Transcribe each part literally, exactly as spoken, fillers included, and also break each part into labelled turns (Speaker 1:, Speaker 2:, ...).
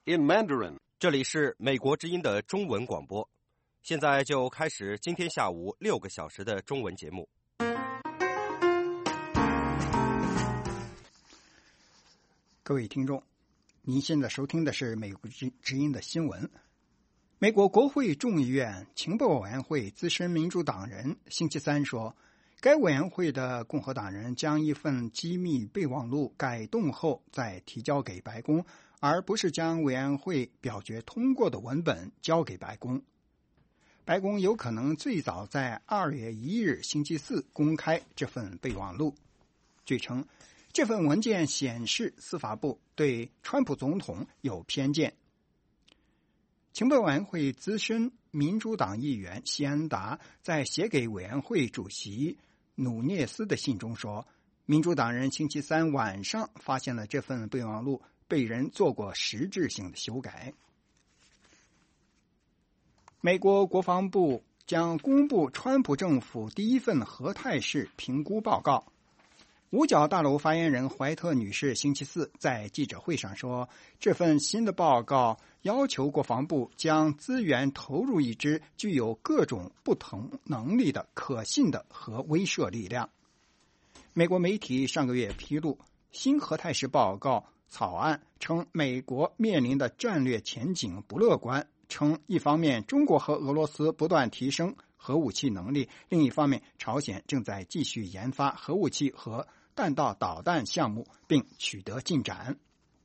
Speaker 1: in Mandarin.
Speaker 2: 这里是美国之音的中文广播，现在就开始今天下午六个小时的中文节目。
Speaker 3: 各位听众，您现在收听的是美国之音的新闻。美国国会众议院情报委员会资深民主党人星期三说，该委员会的共和党人将一份机密备忘录改动后再提交给白宫，而不是将委员会表决通过的文本交给白宫。白宫有可能最早在二月一日星期四公开这份备忘录。据称，这份文件显示司法部对川普总统有偏见。情报委员会资深民主党议员西安达在写给委员会主席努涅斯的信中说，民主党人星期三晚上发现了这份备忘录被人做过实质性的修改。美国国防部将公布川普政府第一份核态势评估报告。五角大楼发言人怀特女士星期四在记者会上说，这份新的报告要求国防部将资源投入一支具有各种不同能力的可信的核威慑力量。美国媒体上个月披露新核态势报告草案，称美国面临的战略前景不乐观，称一方面中国和俄罗斯不断提升核武器能力，另一方面朝鲜正在继续研发核武器和弹道导弹项目并取得进展。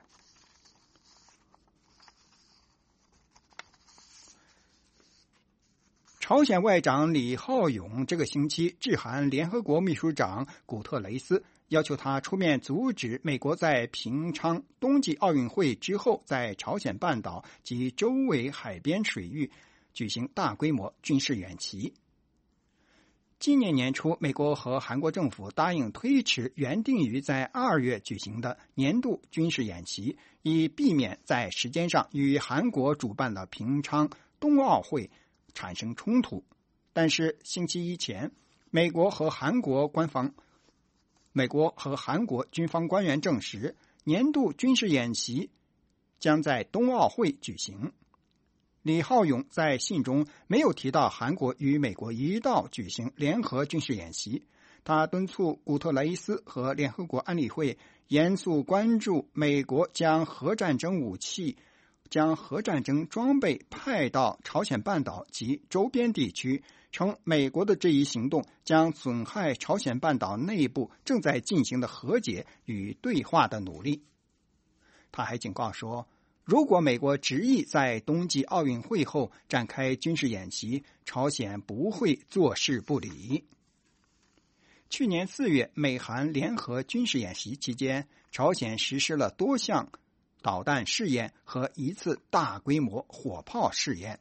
Speaker 3: 朝鲜外长李浩勇这个星期致函联合国秘书长古特雷斯，要求他出面阻止美国在平昌冬季奥运会之后在朝鲜半岛及周围海边水域举行大规模军事演习。今年年初，美国和韩国政府答应推迟原定于在二月举行的年度军事演习，以避免在时间上与韩国主办的平昌冬奥会产生冲突。但是星期一前，美国和韩国官方美国和韩国军方官员证实，年度军事演习将在冬奥会举行。李浩勇在信中没有提到韩国与美国一道举行联合军事演习，他敦促古特雷斯和联合国安理会严肃关注美国将核战争武器、将核战争装备派到朝鲜半岛及周边地区，称美国的这一行动将损害朝鲜半岛内部正在进行的和解与对话的努力。他还警告说，如果美国执意在冬季奥运会后展开军事演习，朝鲜不会坐视不理。去年四月，美韩联合军事演习期间，朝鲜实施了多项导弹试验和一次大规模火炮试验。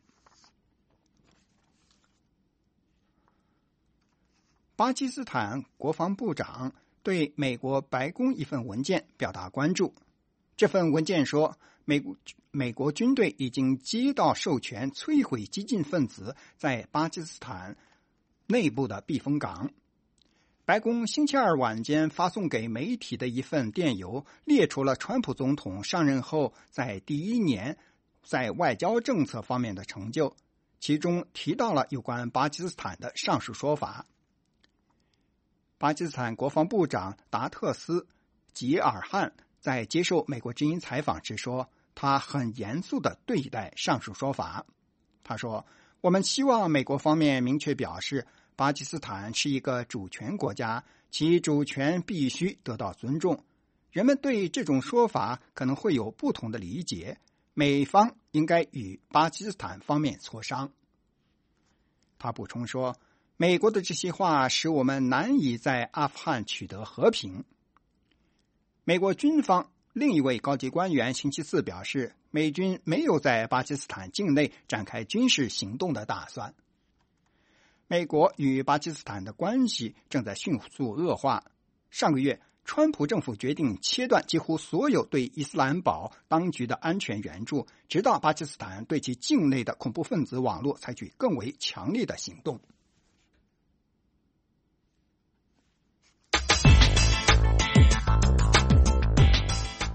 Speaker 3: 巴基斯坦国防部长对美国白宫一份文件表达关注。这份文件说，美国美国军队已经接到授权摧毁激进分子在巴基斯坦内部的避风港。白宫星期二晚间发送给媒体的一份电邮列出了川普总统上任后在第一年在外交政策方面的成就，其中提到了有关巴基斯坦的上述说法。巴基斯坦国防部长达特斯·吉尔汗在接受美国之音采访时说，他很严肃地对待上述说法。他说，我们希望美国方面明确表示，巴基斯坦是一个主权国家，其主权必须得到尊重。人们对这种说法可能会有不同的理解，美方应该与巴基斯坦方面磋商。他补充说，美国的这些话使我们难以在阿富汗取得和平。美国军方另一位高级官员星期四表示，美军没有在巴基斯坦境内展开军事行动的打算。美国与巴基斯坦的关系正在迅速恶化。上个月，川普政府决定切断几乎所有对伊斯兰堡当局的安全援助，直到巴基斯坦对其境内的恐怖分子网络采取更为强烈的行动。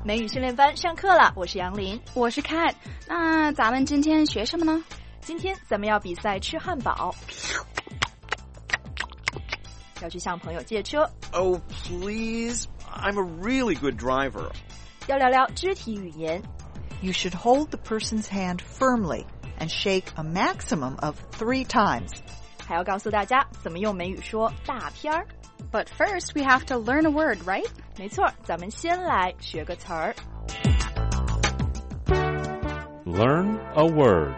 Speaker 1: 美语训练班上课了，我是杨林，
Speaker 4: 我是 Kat。那咱们今天学什么呢？
Speaker 1: 今天咱们要比赛吃汉堡，要去向朋友借车。
Speaker 5: Oh, please. I'm a really good driver.
Speaker 1: 要聊聊肢体语言。
Speaker 6: You should hold the person's hand firmly and shake a maximum of three times.
Speaker 1: 还要告诉大家怎么用美语说大片儿。
Speaker 4: But first, we have to learn a word, right?
Speaker 1: 没错，咱们先来学个词儿。
Speaker 7: Learn a word.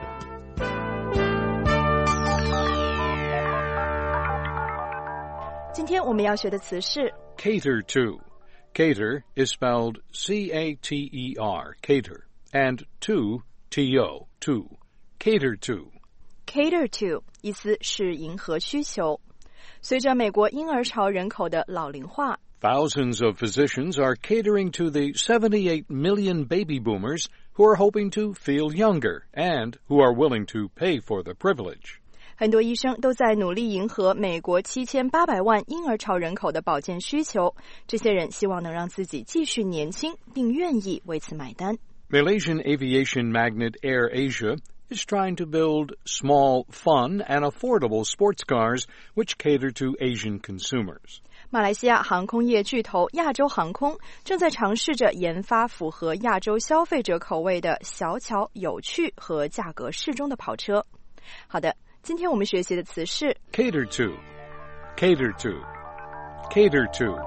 Speaker 1: 今天我们要学的词是
Speaker 8: Cater to. Cater is spelled C A T E R, cater, and to, T O, to. Cater to.
Speaker 1: cater to 意思是迎合需求。随着美国婴儿潮人口的老龄化，
Speaker 8: Thousands of physicians are catering to the seventy-eight million baby boomers who are hoping to feel younger and who are willing to pay for the privilege.
Speaker 1: 很多医生都在努力迎合美国七千八百万婴儿潮人口的保健需求。这些人希望能让自己继续年轻，并愿意为此买单。
Speaker 8: Malaysian aviation magnate AirAsia is trying to build small, fun, and affordable sports cars which cater to Asian consumers.
Speaker 1: 马来西亚航空业巨头亚洲航空正在尝试着研发符合亚洲消费者口味的小巧、有趣和价格适中的跑车。好的，今天我们学习的词是
Speaker 8: Cater to. Cater to. Cater to.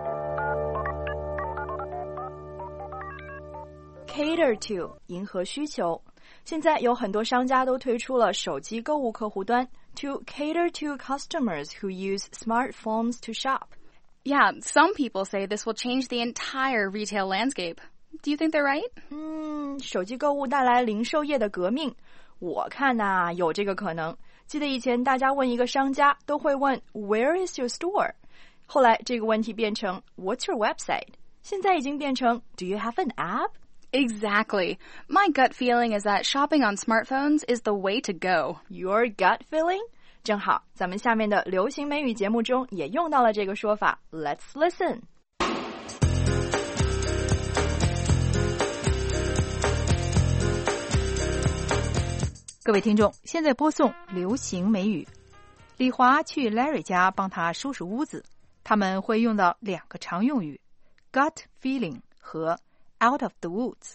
Speaker 1: cater to 迎合需求。现在有很多商家都推出了手机购物客户端 to cater to customers who use smartphones to shop.
Speaker 4: Yeah, some people say this will change the entire retail landscape. Do you think they're right?
Speaker 1: 嗯，手机购物带来零售业的革命，我看呐，有这个可能。记得以前大家问一个商家都会问 Where is your store? 后来这个问题变成 What's your website? 现在已经变成 Do you have an app?Exactly.
Speaker 4: My gut feeling is that shopping on smartphones is the way to go.
Speaker 1: Your gut feeling? 正好，咱们下面的流行美语节目中也用到了这个说法。Let's listen.
Speaker 9: 各位听众，现在播送流行美语。李华去 Larry 家帮他收拾屋子，他们会用到两个常用语 gut feeling 和Out of the woods.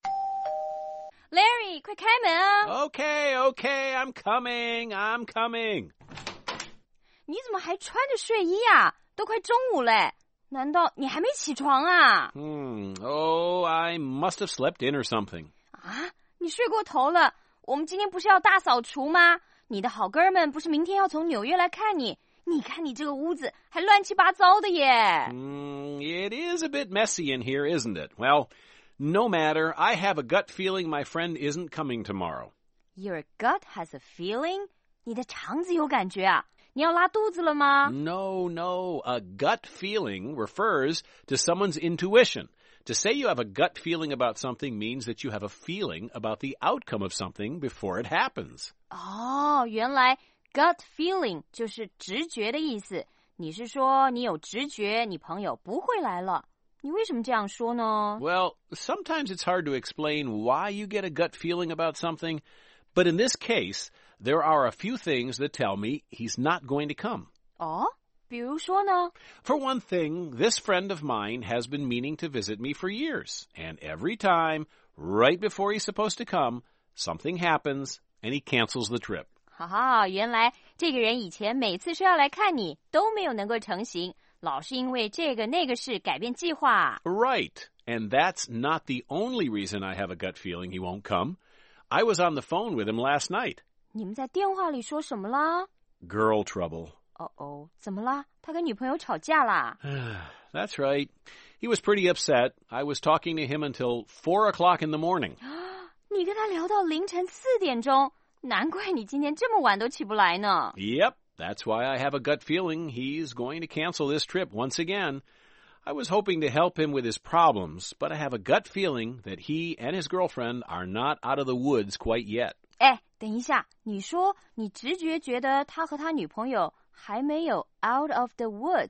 Speaker 4: Larry, 快开门啊
Speaker 5: Okay, okay, I'm coming, I'm coming.
Speaker 10: 你怎么还穿着睡衣啊？都快中午嘞，难道你还没起床啊？
Speaker 5: Hmm, oh, I must have slept in or something.
Speaker 10: 啊，你睡过头了。我们今天不是要大扫除吗？你的好哥们不是明天要从纽约来看你？你看你这个屋子还乱七八糟的耶。
Speaker 5: Mm, it is a bit messy in here, isn't it? Well, no matter. I have a gut feeling my friend isn't coming tomorrow.
Speaker 10: Your gut has a feeling? 你的肠子有感觉啊？你要拉肚子了吗？
Speaker 5: No, no. A gut feeling refers to someone's intuition. To say you have a gut feeling about something means that you have a feeling about the outcome of something before it happens.
Speaker 10: 哦，原来gut feeling 就是直觉的意思。你是说你有直觉，你朋友不会来了。你为什么这样说呢？
Speaker 5: Well, sometimes it's hard to explain why you get a gut feeling about something, but in this case, there are a few things that tell me he's not going to come.
Speaker 10: 哦，比如说呢？
Speaker 5: For one thing, this friend of mine has been meaning to visit me for years, and every time, right before he's supposed to come, something happens, and he cancels the trip.
Speaker 10: 哈哈，原来这个人以前每次说要来看你，都没有能够成行，老是因为这个那个事改变计划。
Speaker 5: Right, and that's not the only reason I have a gut feeling he won't come. I was on the phone with him last night.
Speaker 10: 你们在电话里说什么啦？
Speaker 5: Girl trouble.
Speaker 10: 哦哦，怎么啦？他跟女朋友吵架啦？
Speaker 5: That's right. He was pretty upset. I was talking to him until four o'clock in the morning.
Speaker 10: 你跟他聊到凌晨四点钟，难怪你今天这么晚都起不来呢。
Speaker 5: Yep, that's why I have a gut feeling he's going to cancel this trip once again. I was hoping to help him with his problems, but I have a gut feeling that he and his girlfriend are not out of the woods quite yet.
Speaker 10: 哎，等一下，你说你直觉觉得他和他女朋友还没有 out of the woods，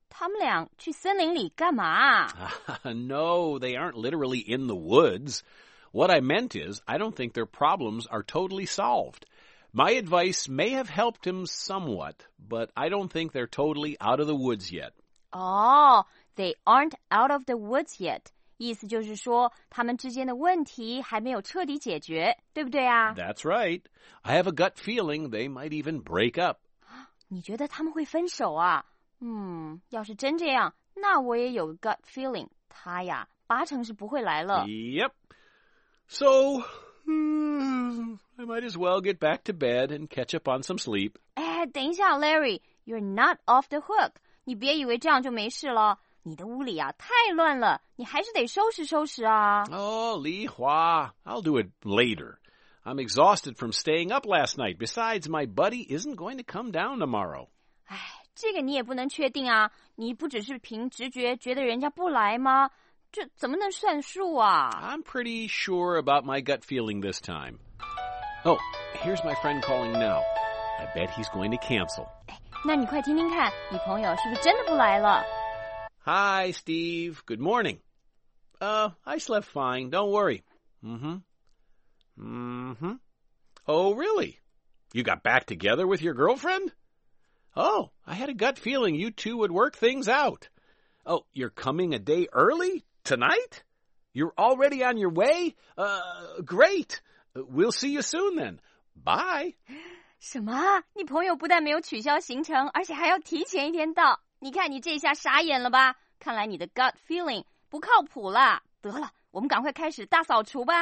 Speaker 10: 他们俩去森林里干嘛
Speaker 5: ？No, they aren't literally in the woods. What I meant is, I don't think their problems are totally solved. My advice may have helped him somewhat, but I don't think they're totally out of the woods yet.
Speaker 10: Oh, they aren't out of the woods yet. 意思就是说，他们之间的问题还没有彻底解决，对不对啊？
Speaker 5: That's right. I have a gut feeling they might even break up.
Speaker 10: 你觉得他们会分手啊？嗯，要是真这样，那我也有个 gut feeling， 他呀，八成是不会来了。
Speaker 5: Yep. So, hmm, I might as well get back to bed and catch up on some sleep.
Speaker 10: 哎，等一下 ，Larry, you're not off the hook. 你别以为这样就没事了。你的屋里啊太乱了，你还是得收拾收拾啊。
Speaker 5: Oh, Li Hua, I'll do it later. I'm exhausted from staying up last night. Besides, my buddy isn't going to come down tomorrow.
Speaker 10: 哎，这个你也不能确定啊。你不只是凭直觉觉得人家不来吗？这怎么能算数啊？
Speaker 5: I'm pretty sure about my gut feeling this time. Oh, here's my friend calling now. I bet he's going to cancel.
Speaker 10: 哎，那你快听听看，你朋友是不是真的不来了？
Speaker 5: Hi, Steve. Good morning. Uh, I slept fine. Don't worry. Mm-hmm. Mm-hmm. Oh, really? You got back together with your girlfriend? Oh, I had a gut feeling you two would work things out. Oh, you're coming a day early? Tonight? You're already on your way? Uh, great. We'll see you soon then. Bye.
Speaker 10: 什么？你朋友不但没有取消行程，而且还要提前一天到。你看你这下傻眼了吧？看来你的 gut feeling 不靠谱啦。得了，我们赶快开始大扫除吧。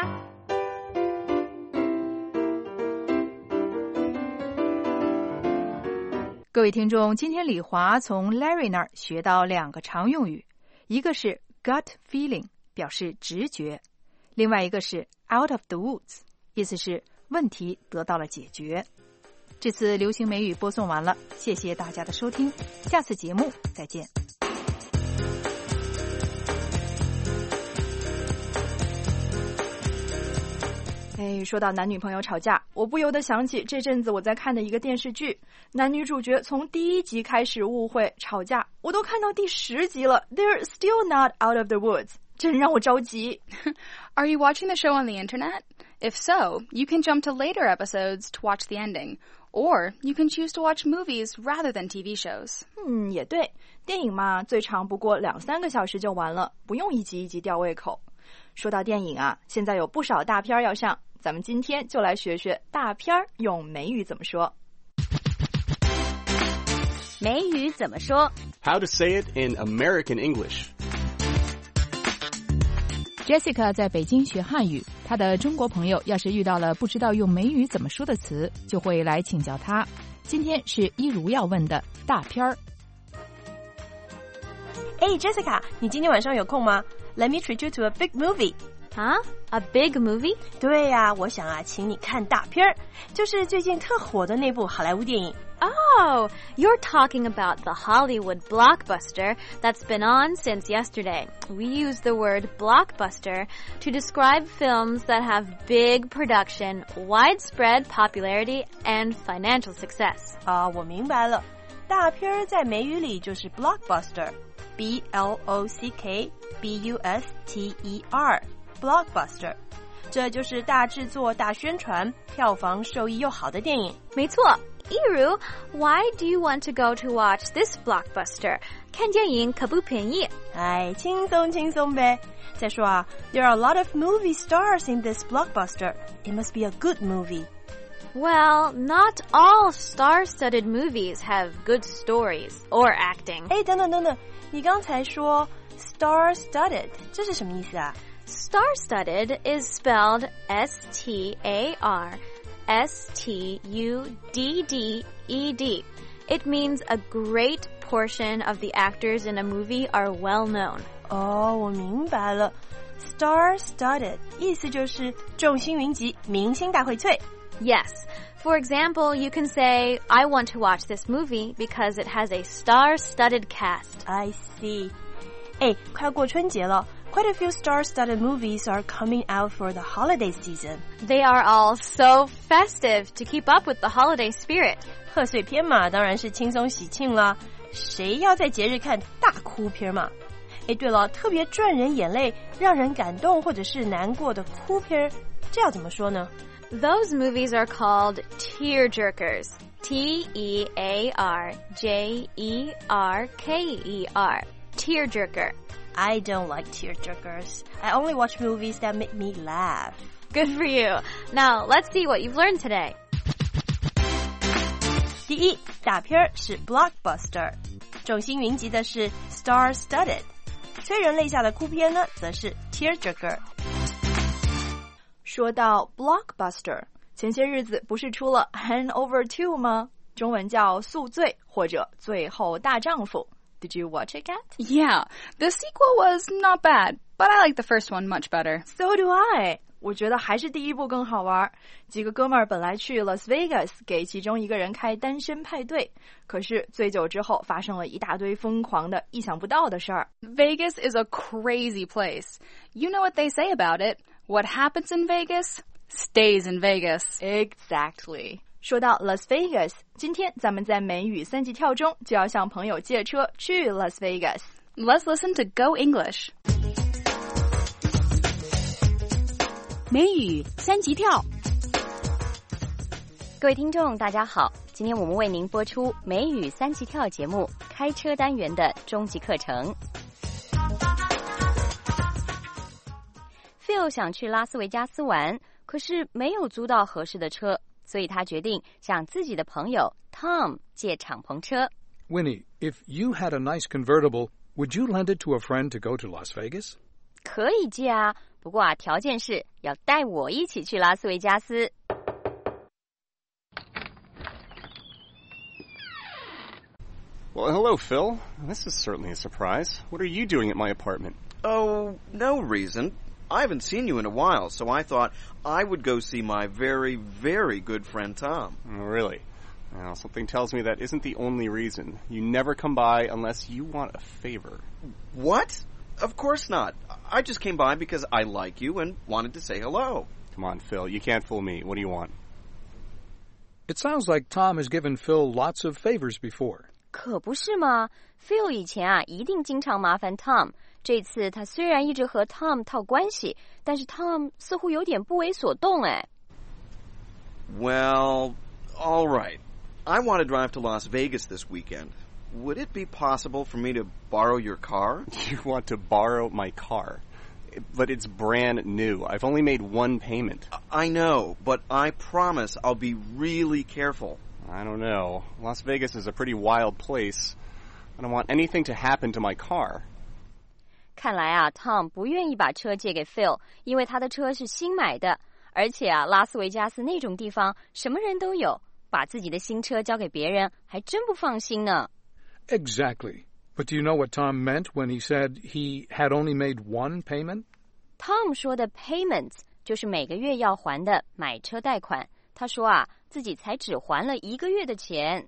Speaker 9: 各位听众，今天李华从 Larry 那儿学到两个常用语，一个是 gut feeling， 表示直觉，另外一个是 out of the woods， 意思是问题得到了解决。这次流行美语播送完了，谢谢大家的收听，下次节目再见。
Speaker 1: 哎，说到男女朋友吵架，我不由得想起这阵子我在看的一个电视剧，男女主角从第一集开始误会吵架，我都看到第十集了 ，They're still not out of the woods， 真让我着急。
Speaker 4: Are you watching the show on the internet? If so, you can jump to later episodes to watch the ending. Or you can choose to watch movies rather than T V shows.
Speaker 1: 嗯，也对，电影嘛，最长不过两三个小时就完了，不用一集一集吊胃口。说到电影啊，现在有不少大片要上，咱们今天就来学学大片用美语怎么说。
Speaker 10: 美语怎么说
Speaker 11: ？How to say it in American English.
Speaker 9: Jessica 在北京学汉语，她的中国朋友要是遇到了不知道用美语怎么说的词，就会来请教她。今天是一如要问的大片儿。
Speaker 12: 哎 ，Jessica， 你今天晚上有空吗 ？Let me treat you to a big movie.
Speaker 10: 啊 ，a big movie？
Speaker 12: 对呀、啊，我想啊，请你看大片儿，就是最近特火的那部好莱坞电影。
Speaker 10: Oh, you're talking about the Hollywood blockbuster that's been on since yesterday. We use the word blockbuster to describe films that have big production, widespread popularity, and financial success.
Speaker 12: 啊，我明白了，大片儿在美语里就是 blockbuster，B L O C K B U S T E R，blockbuster。这就是大制作、大宣传、票房收益又好的电影。
Speaker 10: 没错。Iru, why do you want to go to watch this blockbuster? 看电影可不便宜。
Speaker 12: 哎，轻松轻松呗。再说啊 ，There are a lot of movie stars in this blockbuster. It must be a good movie.
Speaker 10: Well, not all star-studded movies have good stories or acting.
Speaker 12: 哎，等等等等，你刚才说 star-studded， 这是什么意思啊？
Speaker 10: Star-studded is spelled S T A R S T U D D E D. It means a great portion of the actors in a movie are well known.
Speaker 12: 哦，我明白了 ，star-studded 意思就是众星云集，明星大荟萃。
Speaker 10: Yes. For example, you can say, I want to watch this movie because it has a star-studded cast.
Speaker 12: I see. 哎，快过春节了。Quite a few star-studded movies are coming out for the holiday season.
Speaker 10: They are all so festive to keep up with the holiday spirit.
Speaker 12: 贺岁片嘛，当然是轻松喜庆了。 谁要在节日看大哭片嘛？诶，对了，特别赚人眼泪、让人感动或者是难过的哭片，这要怎么说呢？
Speaker 10: Those movies are called tearjerkers. T E A R J E R K E R. Tearjerker.
Speaker 12: I don't like tearjerkers. I only watch movies that make me laugh.
Speaker 10: Good for you. Now, let's see what you've learned today.
Speaker 12: 第一，大片是 blockbuster， 众星云集的是 star-studded， 催人泪下的哭片呢，则是 tearjerker。
Speaker 1: 说到 blockbuster， 前些日子不是出了 Hangover two 吗？中文叫宿醉或者最后大丈夫。Did you watch it, Kat?
Speaker 4: Yeah, the sequel was not bad, but I like the first one much better.
Speaker 1: So do I. 我觉得还是第一部更好玩。几个哥们儿本来去 Las Vegas 给其中一个人开单身派对，可是醉酒之后发生了一大堆疯狂的、意想不到的事儿。
Speaker 4: Vegas is a crazy place. You know what they say about it. What happens in Vegas stays in Vegas.
Speaker 1: Exactly. 说到 Las Vegas， 今天咱们在美语三级跳中就要向朋友借车去 Las Vegas.
Speaker 4: Let's listen to Go English.
Speaker 13: 美语三级跳。
Speaker 10: 各位听众大家好，今天我们为您播出美语三级跳节目开车单元的终极课程。Phil 想去拉斯维加斯玩，可是没有租到合适的车，所以他决定向自己的朋友 Tom 借敞篷车。
Speaker 8: Winnie, if you had a nice convertible, would you lend it to a friend to go to Las Vegas?
Speaker 10: 可以借啊，不过啊，条件是要带我一起去拉斯维加斯。
Speaker 11: Well, hello, Phil. This is certainly a surprise. What are you doing at my apartment?
Speaker 14: Oh, no reason. I haven't seen you in a while, so I thought I would go see my very, very good friend Tom.
Speaker 11: Oh, really? Well, something tells me that isn't the only reason. You never come by unless you want a favor.
Speaker 14: What? Of course not. I just came by because I like you and wanted to say hello.
Speaker 11: Come on, Phil. You can't fool me. What do you want?
Speaker 8: It sounds like Tom has given Phil lots of favors before.
Speaker 10: 可不是吗？ Phil 以前啊一定经常麻烦 Tom。 这次他虽然一直和 Tom 套关系，但是 Tom 似乎有点不为所动哎。
Speaker 14: Well, all right. I want to drive to Las Vegas this weekend. Would it be possible for me to borrow your car?
Speaker 11: You want to borrow my car? But it's brand new. I've only made one payment.
Speaker 14: I know, but I promise I'll be really careful.
Speaker 11: I don't know. Las Vegas is a pretty wild place. I don't want anything to happen to my car.
Speaker 10: 看来啊 Tom 不愿意把车借给 Phil， 因为他的车是新买的，而且啊拉斯维加斯那种地方什么人都有，把自己的新车交给别人还真不放心呢。
Speaker 8: Exactly. But do you know what Tom meant when he said he had only made one payment?
Speaker 10: Tom 说的 payments 就是每个月要还的买车贷款。他说啊自己才只还了一个月的钱。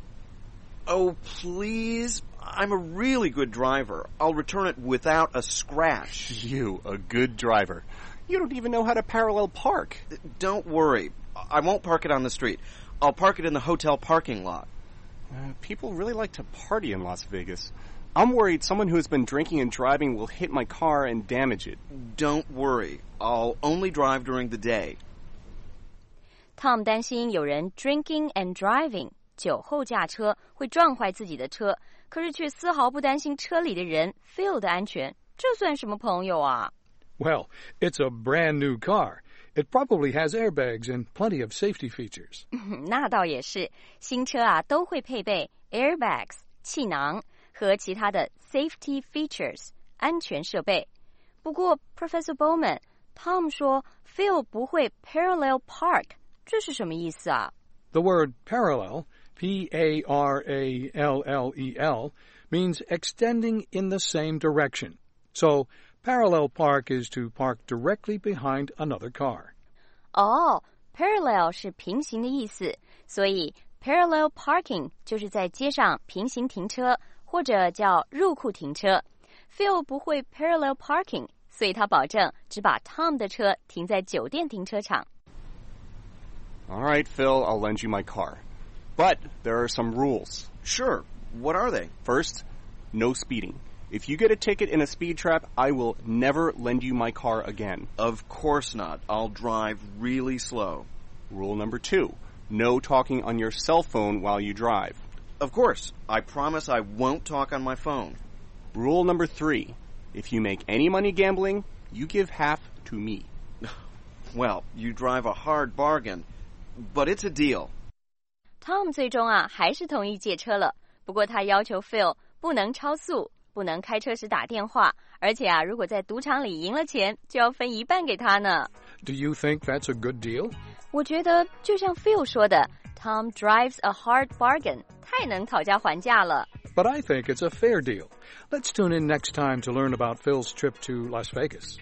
Speaker 14: Oh, please. I'm a really good driver. I'll return it without a scratch.
Speaker 11: You, a good driver. You don't even know how to parallel park.
Speaker 14: Don't worry. I won't park it on the street. I'll park it in the hotel parking lot.
Speaker 11: Uh, people really like to party in Las Vegas. I'm worried someone who has been drinking and driving will hit my car and damage it.
Speaker 14: Don't worry. I'll only drive during the day.
Speaker 10: Tom 担心有人 drinking and driving 酒后驾车会撞坏自己的车，可是却丝毫不担心车里的人 Phil 的安全，这算什么朋友啊？
Speaker 8: Well, it's a brand new car. It probably has airbags and plenty of safety features.
Speaker 10: 那倒也是，新车啊都会配备 airbags 气囊和其他的 safety features 安全设备。不过 Professor Bowman Tom 说 Phil 不会 parallel park， 这是什么意思啊？
Speaker 8: The word parallel, P A R A L L E L, means extending in the same direction. So, parallel park is to park directly behind another car.
Speaker 10: 哦 parallel 是平行的意思，所以 parallel parking 就是在街上平行停车，或者叫入库停车。 Phil 不会 parallel parking， 所以他保证只把 Tom 的车停在酒店停车场。
Speaker 11: All right, Phil, I'll lend you my car. But there are some rules.
Speaker 14: Sure. What are they?
Speaker 11: First, no speeding. If you get a ticket in a speed trap, I will never lend you my car again.
Speaker 14: Of course not. I'll drive really slow.
Speaker 11: Rule number two, no talking on your cell phone while you drive.
Speaker 14: Of course. I promise I won't talk on my phone.
Speaker 11: Rule number three, if you make any money gambling, you give half to me.
Speaker 14: Well, you drive a hard bargain, but it's a deal.
Speaker 10: Tom 最终啊还是同意借车了，不过他要求 Phil 不能超速，不能开车时打电话，而且啊如果在赌场里赢了钱，就要分一半给他呢。
Speaker 8: Do you think that's a good deal?
Speaker 10: 我觉得就像 Phil 说的 Tom drives a hard bargain， 太能讨价还价了。
Speaker 8: But I think it's a fair deal. Let's tune in next time to learn about Phil's trip to Las Vegas.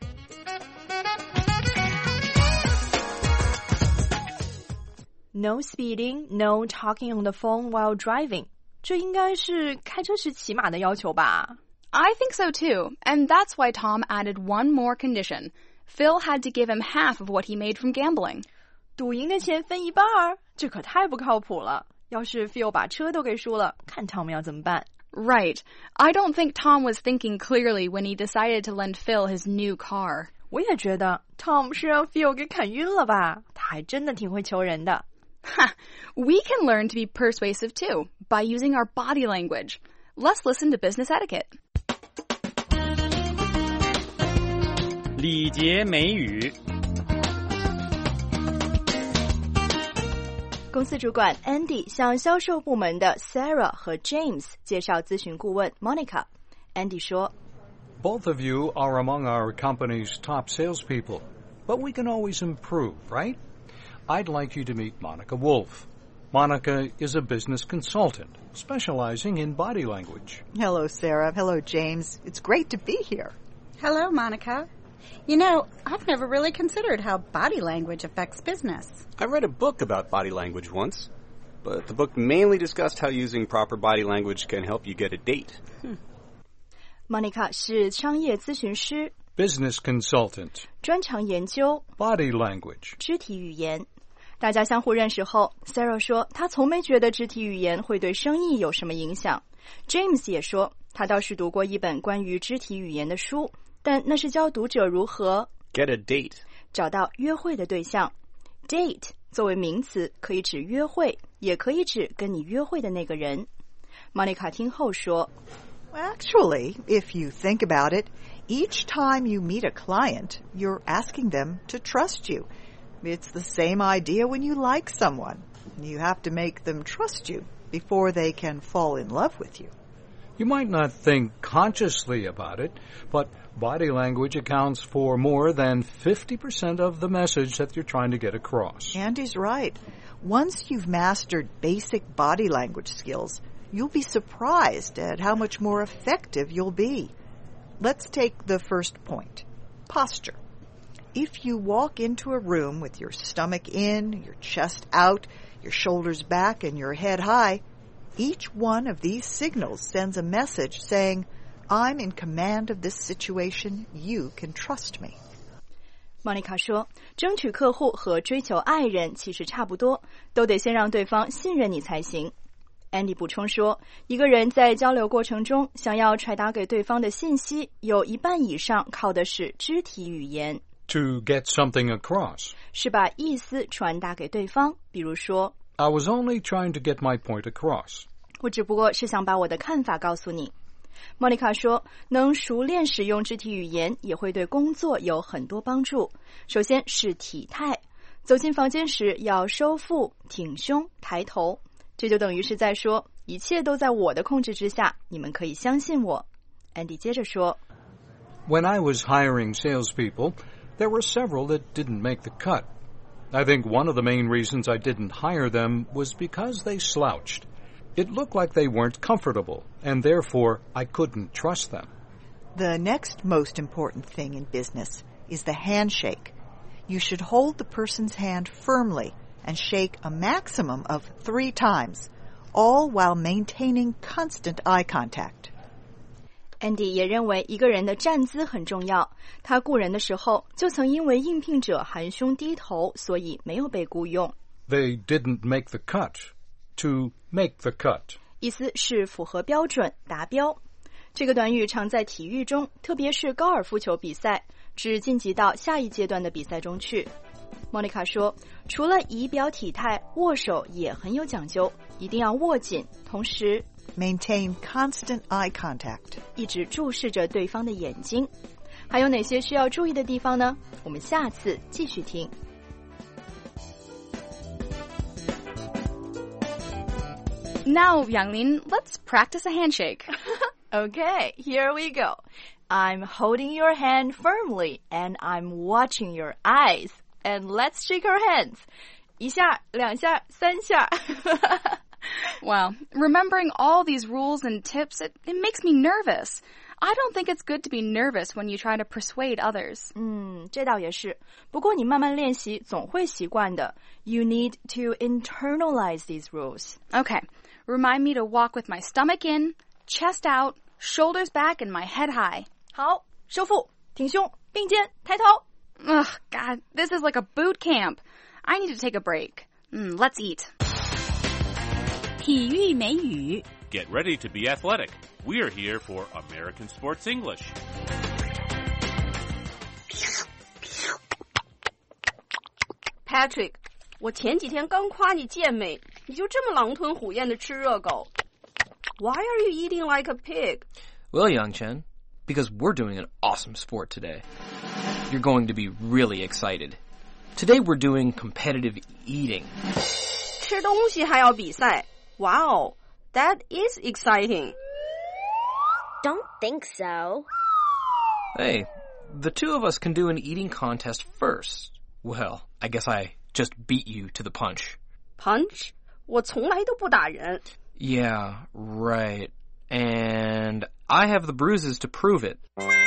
Speaker 1: No speeding, no talking on the phone while driving. 这应该是开车时骑马的要求吧？
Speaker 4: I think so too, and that's why Tom added one more condition. Phil had to give him half of what he made from gambling.
Speaker 1: 赌赢的钱分一半儿，这可太不靠谱了。要是 Phil 把车都给输了，看 Tom 要怎么办？
Speaker 4: Right. I don't think Tom was thinking clearly when he decided to lend Phil his new car.
Speaker 1: 我也觉得 Tom 是让 Phil 给砍晕了吧？他还真的挺会求人的。
Speaker 4: Ha! We can learn to be persuasive too by using our body language. Let's listen to business etiquette.
Speaker 15: 礼节美语。
Speaker 1: 公司主管 Andy 向销售部门的 Sarah 和 James 介绍咨询顾问 Monica。 Andy 说
Speaker 8: Both of you are among our company's top salespeople, but we can always improve, right? I'd like you to meet Monica Wolf. Monica is a business consultant specializing in body language.
Speaker 6: Hello, Sarah. Hello, James. It's great to be here.
Speaker 16: Hello, Monica. You know, I've never really considered how body language affects business.
Speaker 11: I read a book about body language once, but the book mainly discussed how using proper body language can help you get a date.
Speaker 16: Hmm.
Speaker 1: Monica 是商业咨询师
Speaker 8: Business consultant.
Speaker 1: 专长研究
Speaker 8: Body language.
Speaker 1: 肢体语言。大家相互认识后 Sarah 说她从没觉得肢体语言会对生意有什么影响。 James 也说他倒是读过一本关于肢体语言的书，但那是教读者如何
Speaker 11: Get a date.
Speaker 1: 找到约会的对象。 Date 作为名词可以指约会，也可以指跟你约会的那个人。 Monica 听后说
Speaker 6: Actually, if you think about it, each time you meet a client, you're asking them to trust you. It's the same idea when you like someone. You have to make them trust you before they can fall in love with you.
Speaker 8: You might not think consciously about it, but body language accounts for more than fifty percent of the message that you're trying to get across.
Speaker 6: Andy's right. Once you've mastered basic body language skills, you'll be surprised at how much more effective you'll be. Let's take the first point, posture. If you walk into a room with your stomach in, your chest out, your shoulders back, and your head high, each one of these signals sends a message saying, I'm in command of this situation, you can trust me.
Speaker 1: Monica 说，争取客户和追求爱人其实差不多，都得先让对方信任你才行。Andy 补充说，一个人在交流过程中想要传达给对方的信息，有一半以上靠的是肢体语言。
Speaker 8: To get something across.
Speaker 1: 是把意思传达给对方，比如说
Speaker 8: I was only trying to get my point across.
Speaker 1: 我只不过是想把我的看法告诉你。Monica 说，能熟练使用肢体语言也会对工作有很多帮助。首先是体态，走进房间时要收腹、挺胸、抬头，这就等于是在说，一切都在我的控制之下，你们可以相信我。Andy 接着说
Speaker 8: When I was hiring salespeople, there were several that didn't make the cut. I think one of the main reasons I didn't hire them was because they slouched. It looked like they weren't comfortable, and therefore I couldn't trust them.
Speaker 6: The next most important thing in business is the handshake. You should hold the person's hand firmly and shake a maximum of three times, all while maintaining constant eye contact.
Speaker 1: Andy 也认为一个人的站姿很重要。他雇人的时候就曾因为应聘者含胸低头，所以没有被雇佣。
Speaker 8: They didn't make the cut. To make the cut.
Speaker 1: 意思是符合标准、达标。这个短语常在体育中，特别是高尔夫球比赛，指晋级到下一阶段的比赛中去。莫妮卡说，除了仪表体态，握手也很有讲究，一定要握紧，同时
Speaker 6: maintain constant eye contact，
Speaker 1: 一直注视着对方的眼睛。还有哪些需要注意的地方呢？我们下次继续听。
Speaker 4: Now, Yanglin, let's practice a handshake.
Speaker 1: Okay, here we go. I'm holding your hand firmly and I'm watching your eyes. And let's shake our hands. 一下，两下，三下。
Speaker 4: Wow, remembering all these rules and tips, it, it makes me nervous. I don't think it's good to be nervous when you try to persuade others.
Speaker 1: 嗯，这倒也是。不过你慢慢练习，总会习惯的。You need to internalize these rules.
Speaker 4: Okay, remind me to walk with my stomach in, chest out, shoulders back, and my head high.
Speaker 1: 好，收腹，挺胸，并肩，抬头。
Speaker 4: Ugh, God, this is like a boot camp. I need to take a break. Mm, let's eat.
Speaker 13: 体育美语
Speaker 7: Get ready to be athletic. We're here for American Sports English.
Speaker 17: Patrick, 我前几天刚夸你健美，你就这么狼吞虎咽的吃热狗。Why are you eating like a pig?
Speaker 18: Well, Yang-Chen, because we're doing an awesome sport today. You're going to be really excited. Today we're doing competitive eating.
Speaker 17: 吃东西还要比赛 Wow, that is exciting.
Speaker 10: Don't think so.
Speaker 18: Hey, the two of us can do an eating contest first. Well, I guess I just beat you to the punch.
Speaker 17: Punch? 我从来都不打人。
Speaker 18: Yeah, right. And I have the bruises to prove it.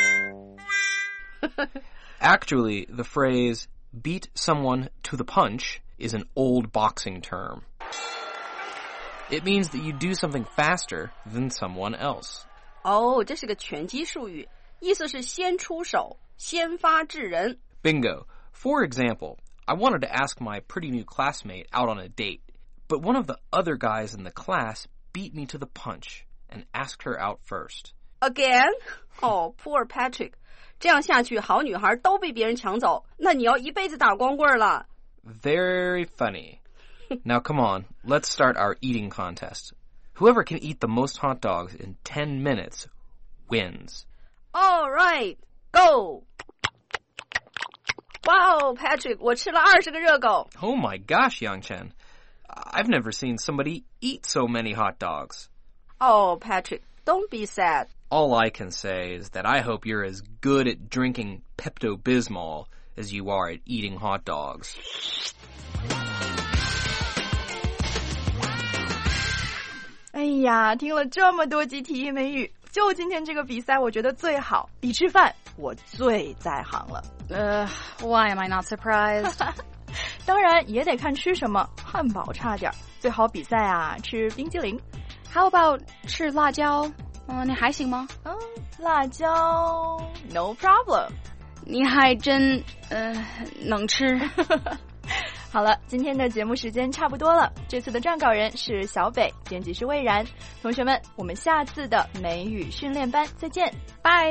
Speaker 18: Actually, the phrase beat someone to the punch is an old boxing term. It means that you do something faster than someone else.
Speaker 17: 哦，这是个拳击术语，意思是先出手，先发制人。
Speaker 18: Bingo. For example, I wanted to ask my pretty new classmate out on a date, but one of the other guys in the class beat me to the punch and asked her out first.
Speaker 17: Again? Oh, poor Patrick. 这样下去，好女孩都被别人抢走，那你要一辈子打光棍了。
Speaker 18: Very funny. Now come on, let's start our eating contest. Whoever can eat the most hot dogs in ten minutes wins.
Speaker 17: All right, go. Wow, Patrick, 我吃了二十个热狗。
Speaker 18: Oh my gosh, Yang-Chen. I've never seen somebody eat so many hot dogs.
Speaker 17: Oh, Patrick, don't be sad.
Speaker 18: All I can say is that I hope you're as good at drinking Pepto-Bismol as you are at eating hot dogs.
Speaker 1: 哎呀，听了这么多集体育美语，就今天这个比赛我觉得最好，比吃饭我最在行了。
Speaker 4: Uh, why am I not surprised?
Speaker 1: 当然也得看吃什么，汉堡差点，最好比赛啊吃冰激凌。
Speaker 4: How about 吃辣椒？嗯、呃，你还行吗？
Speaker 1: 嗯，辣椒 no problem。
Speaker 4: 你还真呃能吃。
Speaker 1: 好了，今天的节目时间差不多了。这次的撰稿人是小北，编辑是魏然。同学们，我们下次的美语训练班再见，拜。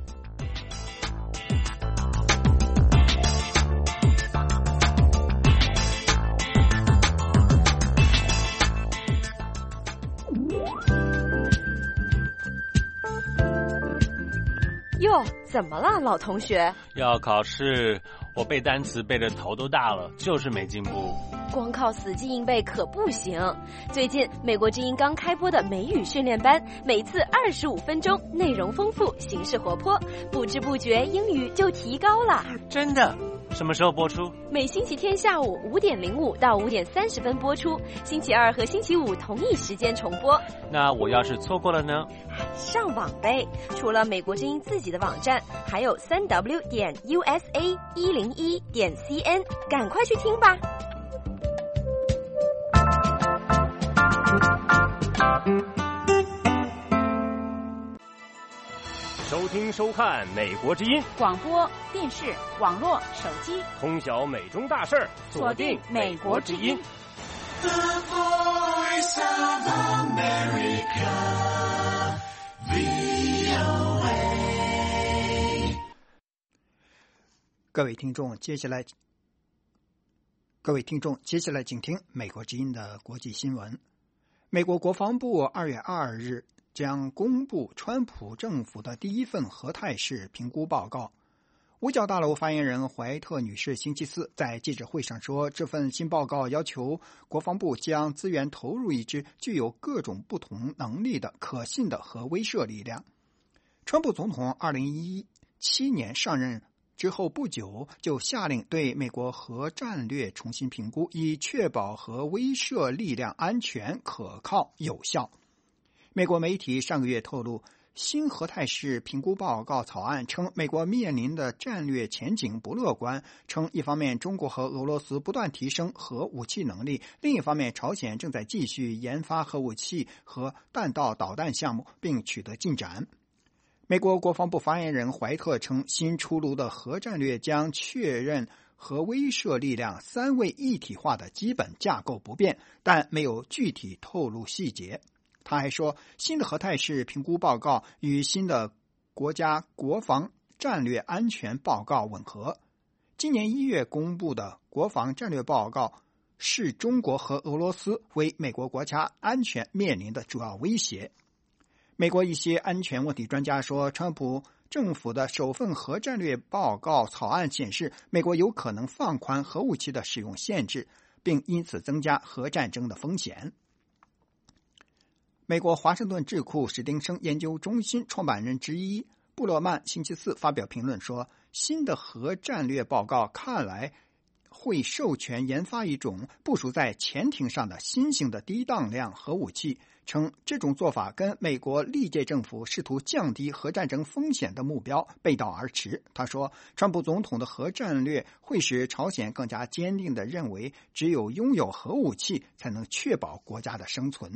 Speaker 10: 哟，怎么了，老同学？
Speaker 15: 要考试，我背单词背得头都大了，就是没进步。
Speaker 10: 光靠死记硬背可不行。最近美国之音刚开播的美语训练班，每次二十五分钟，内容丰富，形式活泼，不知不觉英语就提高了。
Speaker 15: 真的？什么时候播出？
Speaker 10: 每星期天下午五点零五到五点三十分播出，星期二和星期五同一时间重播。
Speaker 15: 那我要是错过了呢？
Speaker 10: 上网呗，除了美国之音自己的网站，还有三 w 点 u s a 一零一点 c n， 赶快去听吧。
Speaker 19: 收听收看美国之音
Speaker 13: 广播电视网络手机，
Speaker 19: 通晓美中大事，锁定美国之音。
Speaker 20: The Voice of America, V O A。
Speaker 3: 各位听众，接下来，各位听众，接下来请听美国之音的国际新闻。美国国防部二月二日将公布川普政府的第一份核态势评估报告。五角大楼发言人怀特女士星期四在记者会上说，这份新报告要求国防部将资源投入一支具有各种不同能力的可信的核威慑力量。川普总统二零一七年上任之后不久，就下令对美国核战略重新评估，以确保核威慑力量安全、可靠、有效。美国媒体上个月透露，新核态势评估报告草案称，美国面临的战略前景不乐观，称一方面中国和俄罗斯不断提升核武器能力，另一方面朝鲜正在继续研发核武器和弹道导弹项目，并取得进展。美国国防部发言人怀特称，新出炉的核战略将确认核威慑力量三位一体化的基本架构不变，但没有具体透露细节。他还说，新的核态势评估报告与新的国家国防战略安全报告吻合。今年一月公布的国防战略报告视中国和俄罗斯为美国国家安全面临的主要威胁。美国一些安全问题专家说，川普政府的首份核战略报告草案显示，美国有可能放宽核武器的使用限制，并因此增加核战争的风险。美国华盛顿智库史丁生研究中心创办人之一布勒曼星期四发表评论说，新的核战略报告看来会授权研发一种部署在潜艇上的新型的低当量核武器，称这种做法跟美国历届政府试图降低核战争风险的目标背道而驰。他说，川普总统的核战略会使朝鲜更加坚定地认为，只有拥有核武器才能确保国家的生存。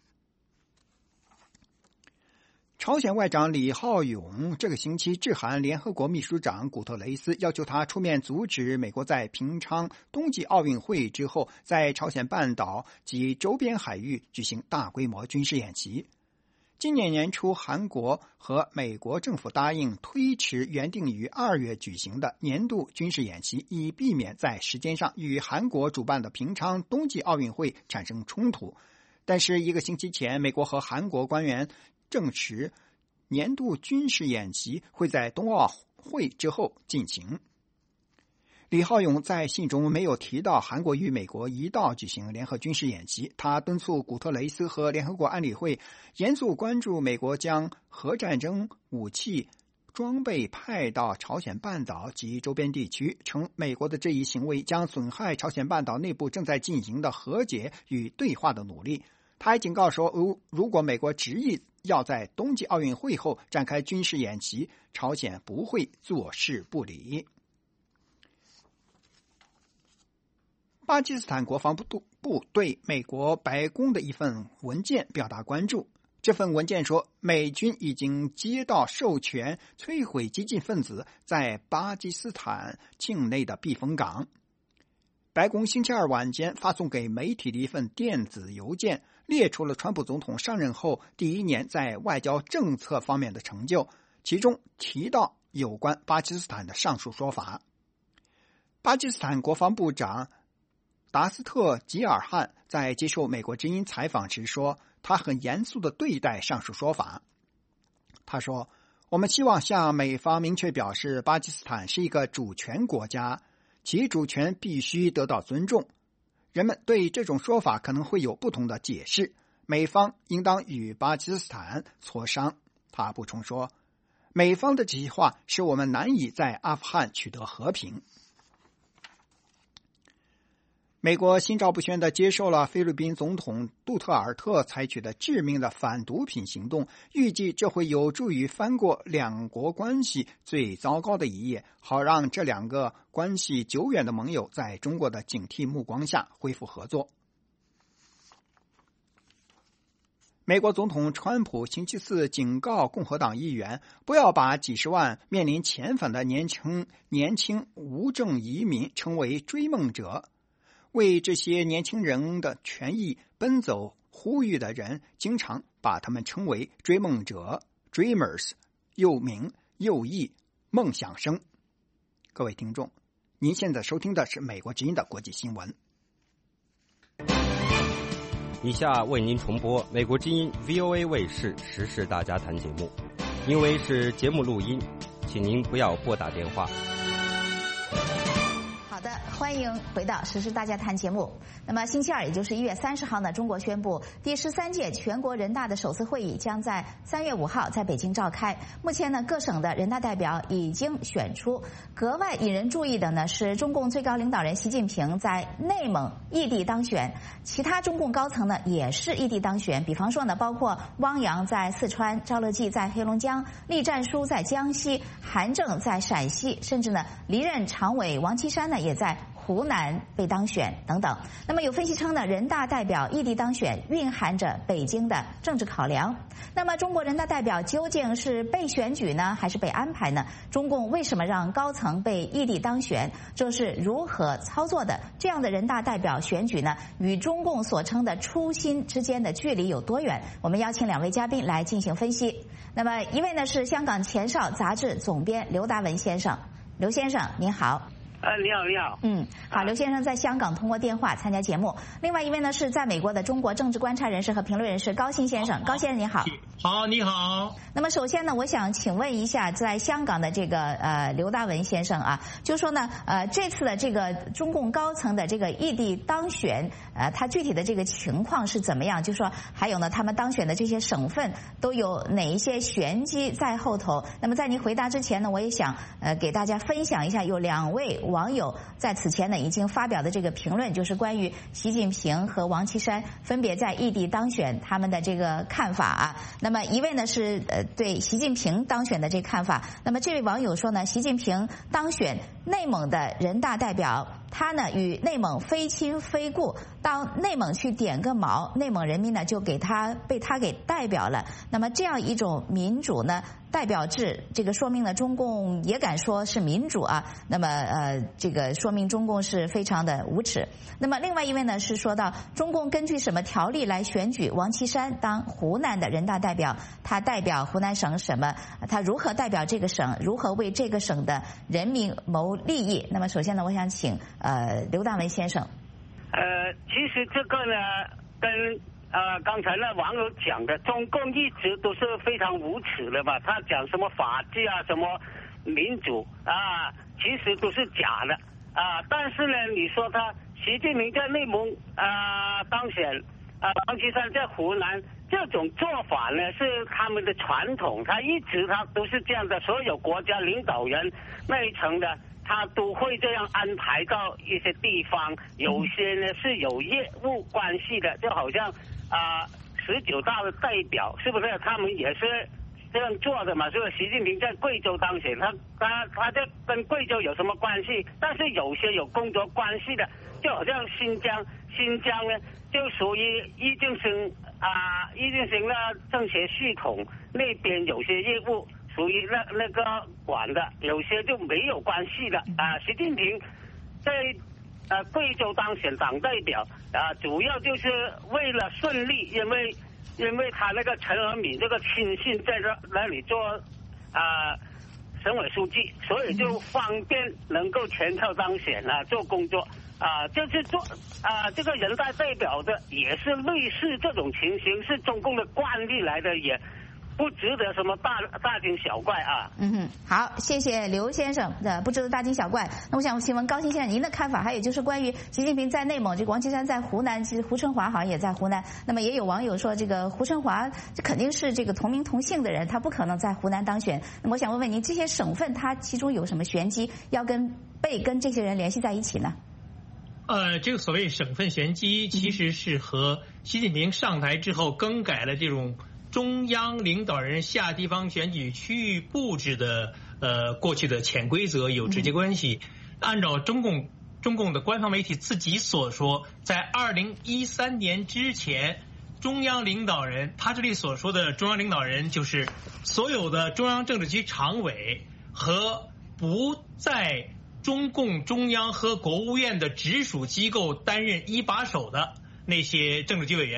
Speaker 3: 朝鲜外长李浩勇这个星期致函联合国秘书长古特雷斯，要求他出面阻止美国在平昌冬季奥运会之后在朝鲜半岛及周边海域举行大规模军事演习。今年年初，韩国和美国政府答应推迟原定于二月举行的年度军事演习，以避免在时间上与韩国主办的平昌冬季奥运会产生冲突。但是一个星期前，美国和韩国官员证实年度军事演习会在冬奥会之后进行。李浩勇在信中没有提到韩国与美国一道举行联合军事演习，他敦促古特雷斯和联合国安理会严肃关注美国将核战争武器装备派到朝鲜半岛及周边地区，称美国的这一行为将损害朝鲜半岛内部正在进行的和解与对话的努力。他还警告说，如如果美国执意要在冬季奥运会后展开军事演习，朝鲜不会坐视不理。巴基斯坦国防部对美国白宫的一份文件表达关注。这份文件说，美军已经接到授权摧毁激进分子在巴基斯坦境内的避风港。白宫星期二晚间发送给媒体的一份电子邮件列出了川普总统上任后第一年在外交政策方面的成就，其中提到有关巴基斯坦的上述说法。巴基斯坦国防部长达斯特吉尔汗在接受美国之音采访时说，他很严肃地对待上述说法。他说，我们希望向美方明确表示，巴基斯坦是一个主权国家，其主权必须得到尊重。人们对这种说法可能会有不同的解释，美方应当与巴基斯坦磋商。他补充说，美方的这些话使我们难以在阿富汗取得和平。美国心照不宣地接受了菲律宾总统杜特尔特采取的致命的反毒品行动，预计这会有助于翻过两国关系最糟糕的一页，好让这两个关系久远的盟友在中国的警惕目光下恢复合作。美国总统川普星期四警告共和党议员，不要把几十万面临遣返的年轻年轻无证移民称为追梦者。为这些年轻人的权益奔走呼吁的人经常把他们称为追梦者 （dreamers）， 又名右翼梦想生。各位听众，您现在收听的是美国之音的国际新闻。
Speaker 2: 以下为您重播美国之音 V O A 卫视时事大家谈节目，因为是节目录音，请您不要拨打电话。
Speaker 21: 好的，欢迎回到时事大家谈节目。那么星期二，也就是一月三十号呢，中国宣布第十三届全国人大的首次会议将在三月五号在北京召开。目前呢，各省的人大代表已经选出。格外引人注意的呢是，中共最高领导人习近平在内蒙异地当选，其他中共高层呢也是异地当选。比方说呢，包括汪洋在四川，赵乐际在黑龙江，栗战书在江西，韩正在陕西，甚至呢，离任常委王岐山呢也在湖南被当选等等。那么有分析称呢，人大代表异地当选蕴含着北京的政治考量。那么中国人大代表究竟是被选举呢，还是被安排呢？中共为什么让高层被异地当选？这是如何操作的？这样的人大代表选举呢，与中共所称的初心之间的距离有多远？我们邀请两位嘉宾来进行分析。那么一位呢是香港前哨杂志总编刘达文先生，刘先生您好。
Speaker 22: 呃，你好，你好。
Speaker 21: 嗯，好，刘先生在香港通过电话参加节目。另外一位呢是在美国的中国政治观察人士和评论人士高鑫先生，高先生你好。
Speaker 22: 好，你好。
Speaker 21: 那么首先呢，我想请问一下，在香港的这个呃刘大文先生啊，就说呢呃这次的这个中共高层的这个异地当选，呃，他具体的这个情况是怎么样？就说还有呢，他们当选的这些省份都有哪一些玄机在后头？那么在您回答之前呢，我也想呃给大家分享一下，有两位网友在此前呢已经发表的这个评论，就是关于习近平和王岐山分别在异地当选他们的这个看法啊。那么一位呢是呃对习近平当选的这个看法，那么这位网友说呢，习近平当选内蒙的人大代表，他呢与内蒙非亲非故，到内蒙去点个毛，内蒙人民呢就给他被他给代表了。那么这样一种民主呢代表制，这个说明了中共也敢说是民主啊。那么呃这个说明中共是非常的无耻。那么另外一位呢是说到中共根据什么条例来选举王岐山当湖南的人大代表，他代表湖南省什么，他如何代表这个省，如何为这个省的人民谋利益。那么首先呢，我想请呃刘大文先生。
Speaker 22: 呃，其实这个呢跟呃，刚才那网友讲的，中共一直都是非常无耻的嘛。他讲什么法治啊，什么民主啊，其实都是假的啊。但是呢，你说他习近平在内蒙啊当选，啊王岐山在湖南，这种做法呢是他们的传统，他一直他都是这样的。所有国家领导人那一层的，他都会这样安排到一些地方，有些呢是有业务关系的，就好像。啊，十九大的代表是不是他们也是这样做的嘛？所以习近平在贵州当选，他他他这跟贵州有什么关系？但是有些有工作关系的，就好像新疆，新疆呢就属于易建生啊，易建生的政协系统那边有些业务属于那那个管的，有些就没有关系的啊。习近平在。呃，贵州当选党代表啊，主要就是为了顺利，因为因为他那个陈和敏这个亲信在这那里做啊省委书记，所以就方便能够全票当选啊做工作啊，就是做啊这个人大代表的也是类似这种情形，是中共的惯例来的，也不值得什么大大惊小怪啊。
Speaker 21: 嗯哼，好，谢谢刘先生的不值得大惊小怪。那我想请问高鑫先生您的看法，还有就是关于习近平在内蒙，这个王岐山在湖南，其实胡春华好像也在湖南。那么也有网友说，这个胡春华这肯定是这个同名同姓的人，他不可能在湖南当选。那么我想问问您，这些省份它其中有什么玄机，要跟被跟这些人联系在一起呢？
Speaker 23: 呃，这个所谓省份玄机，其实是和习近平上台之后更改了这种中央领导人下地方选举区域布置的呃过去的潜规则有直接关系。按照中共中共的官方媒体自己所说，在二零一三年之前，中央领导人，他这里所说的中央领导人就是所有的中央政治局常委和不在中共中央和国务院的直属机构担任一把手的那些政治局委员，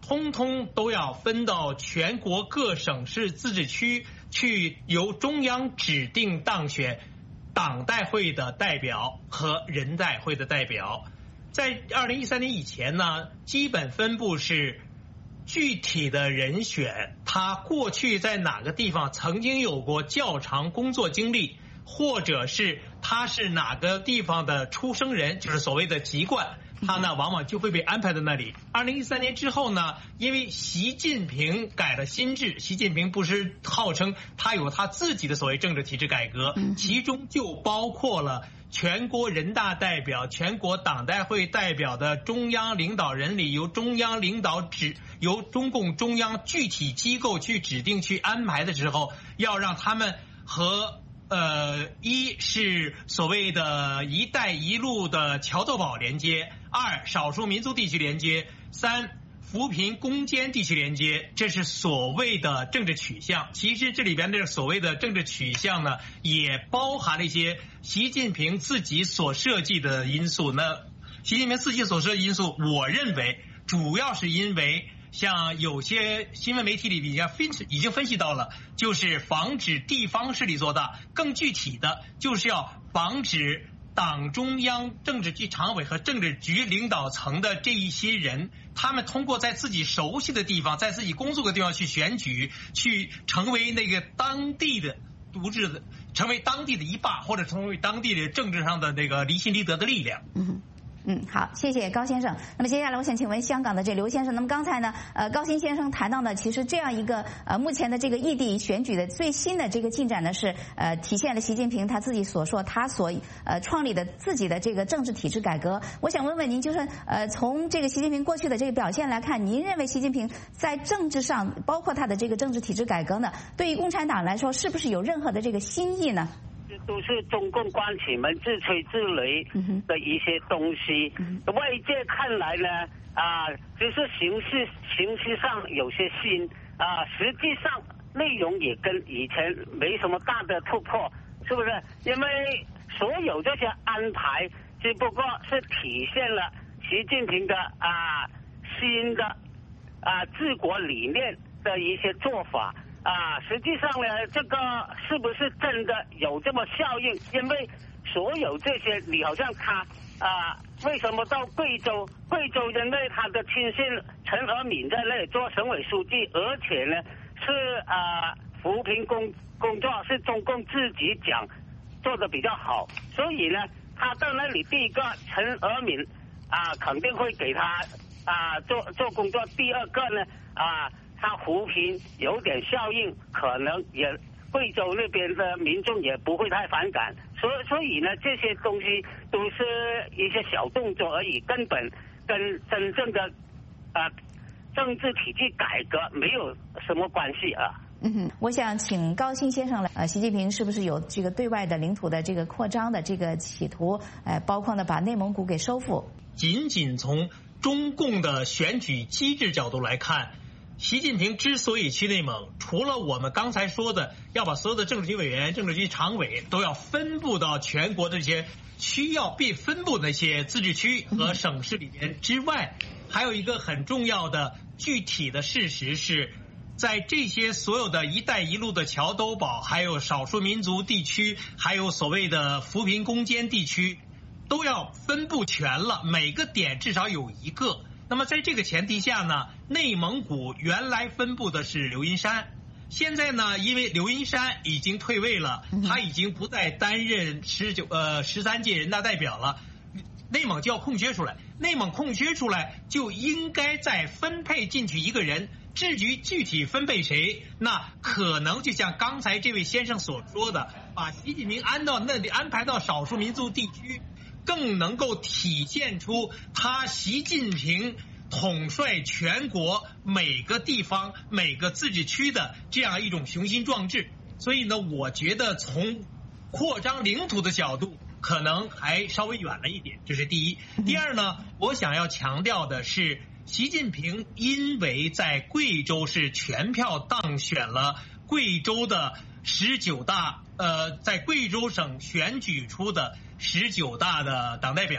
Speaker 23: 通通都要分到全国各省市自治区去，由中央指定当选党代会的代表和人代会的代表。在二零一三年以前呢，基本分布是具体的人选，他过去在哪个地方曾经有过较长工作经历，或者是他是哪个地方的出生人，就是所谓的籍贯，他呢往往就会被安排在那里。二零一三年之后呢，因为习近平改了新制，习近平不是号称他有他自己的所谓政治体制改革，其中就包括了全国人大代表、全国党代会代表的中央领导人里，由中央领导指由中共中央具体机构去指定去安排的时候，要让他们和呃，一是所谓的一带一路的桥头堡连接，二少数民族地区连接，三扶贫攻坚地区连接，这是所谓的政治取向。其实这里边的所谓的政治取向呢，也包含了一些习近平自己所设计的因素。那习近平自己所设计的因素，我认为主要是因为像有些新闻媒体里已经分析已经分析到了，就是防止地方势力做大，更具体的就是要防止党中央政治局常委和政治局领导层的这一些人，他们通过在自己熟悉的地方，在自己工作的地方去选举，去成为那个当地的独治的，成为当地的一霸，或者成为当地的政治上的那个离心离德的力量。
Speaker 21: 嗯嗯，好，谢谢高先生。那么接下来我想请问香港的这刘先生，那么刚才呢，呃，高新先生谈到呢，其实这样一个呃目前的这个异地选举的最新的这个进展呢，是呃体现了习近平他自己所说他所呃创立的自己的这个政治体制改革。我想问问您，就是呃从这个习近平过去的这个表现来看，您认为习近平在政治上，包括他的这个政治体制改革呢，对于共产党来说，是不是有任何的这个新意呢？
Speaker 22: 这都是中共关起门自吹自擂的一些东西，外界看来呢，啊，只是形式形式上有些新，啊，实际上内容也跟以前没什么大的突破，是不是？因为所有这些安排只不过是体现了习近平的啊新的啊治国理念的一些做法。啊，实际上呢，这个是不是真的有这么效应？因为所有这些，你好像他啊，为什么到贵州？贵州因为他的亲信陈尔敏在那里做省委书记，而且呢是啊扶贫工工作是中共自己讲做的比较好，所以呢，他到那里第一个陈尔敏啊肯定会给他啊做做工作，第二个呢啊。他扶贫有点效应，可能也贵州那边的民众也不会太反感，所以所以呢，这些东西都是一些小动作而已，根本跟真正的啊、呃、政治体制改革没有什么关系啊。
Speaker 21: 嗯哼，我想请高新先生来，呃，习近平是不是有这个对外的领土的这个扩张的这个企图？呃，包括呢把内蒙古给收复。
Speaker 23: 仅仅从中共的选举机制角度来看，习近平之所以去内蒙，除了我们刚才说的要把所有的政治局委员、政治局常委都要分布到全国的这些需要被分布的那些自治区和省市里面之外，还有一个很重要的具体的事实是，在这些所有的一带一路的桥头堡，还有少数民族地区，还有所谓的扶贫攻坚地区，都要分布全了，每个点至少有一个。那么在这个前提下呢，内蒙古原来分布的是刘云山，现在呢，因为刘云山已经退位了，他已经不再担任十九呃十三届人大代表了，内蒙就要空缺出来，内蒙空缺出来就应该再分配进去一个人。至于具体分配谁，那可能就像刚才这位先生所说的，把习近平安到那里，安排到少数民族地区，更能够体现出他习近平统帅全国每个地方每个自治区的这样一种雄心壮志。所以呢，我觉得从扩张领土的角度可能还稍微远了一点，这是第一。第二呢，我想要强调的是，习近平因为在贵州是全票当选了贵州的十九大，呃，在贵州省选举出的十九大的党代表，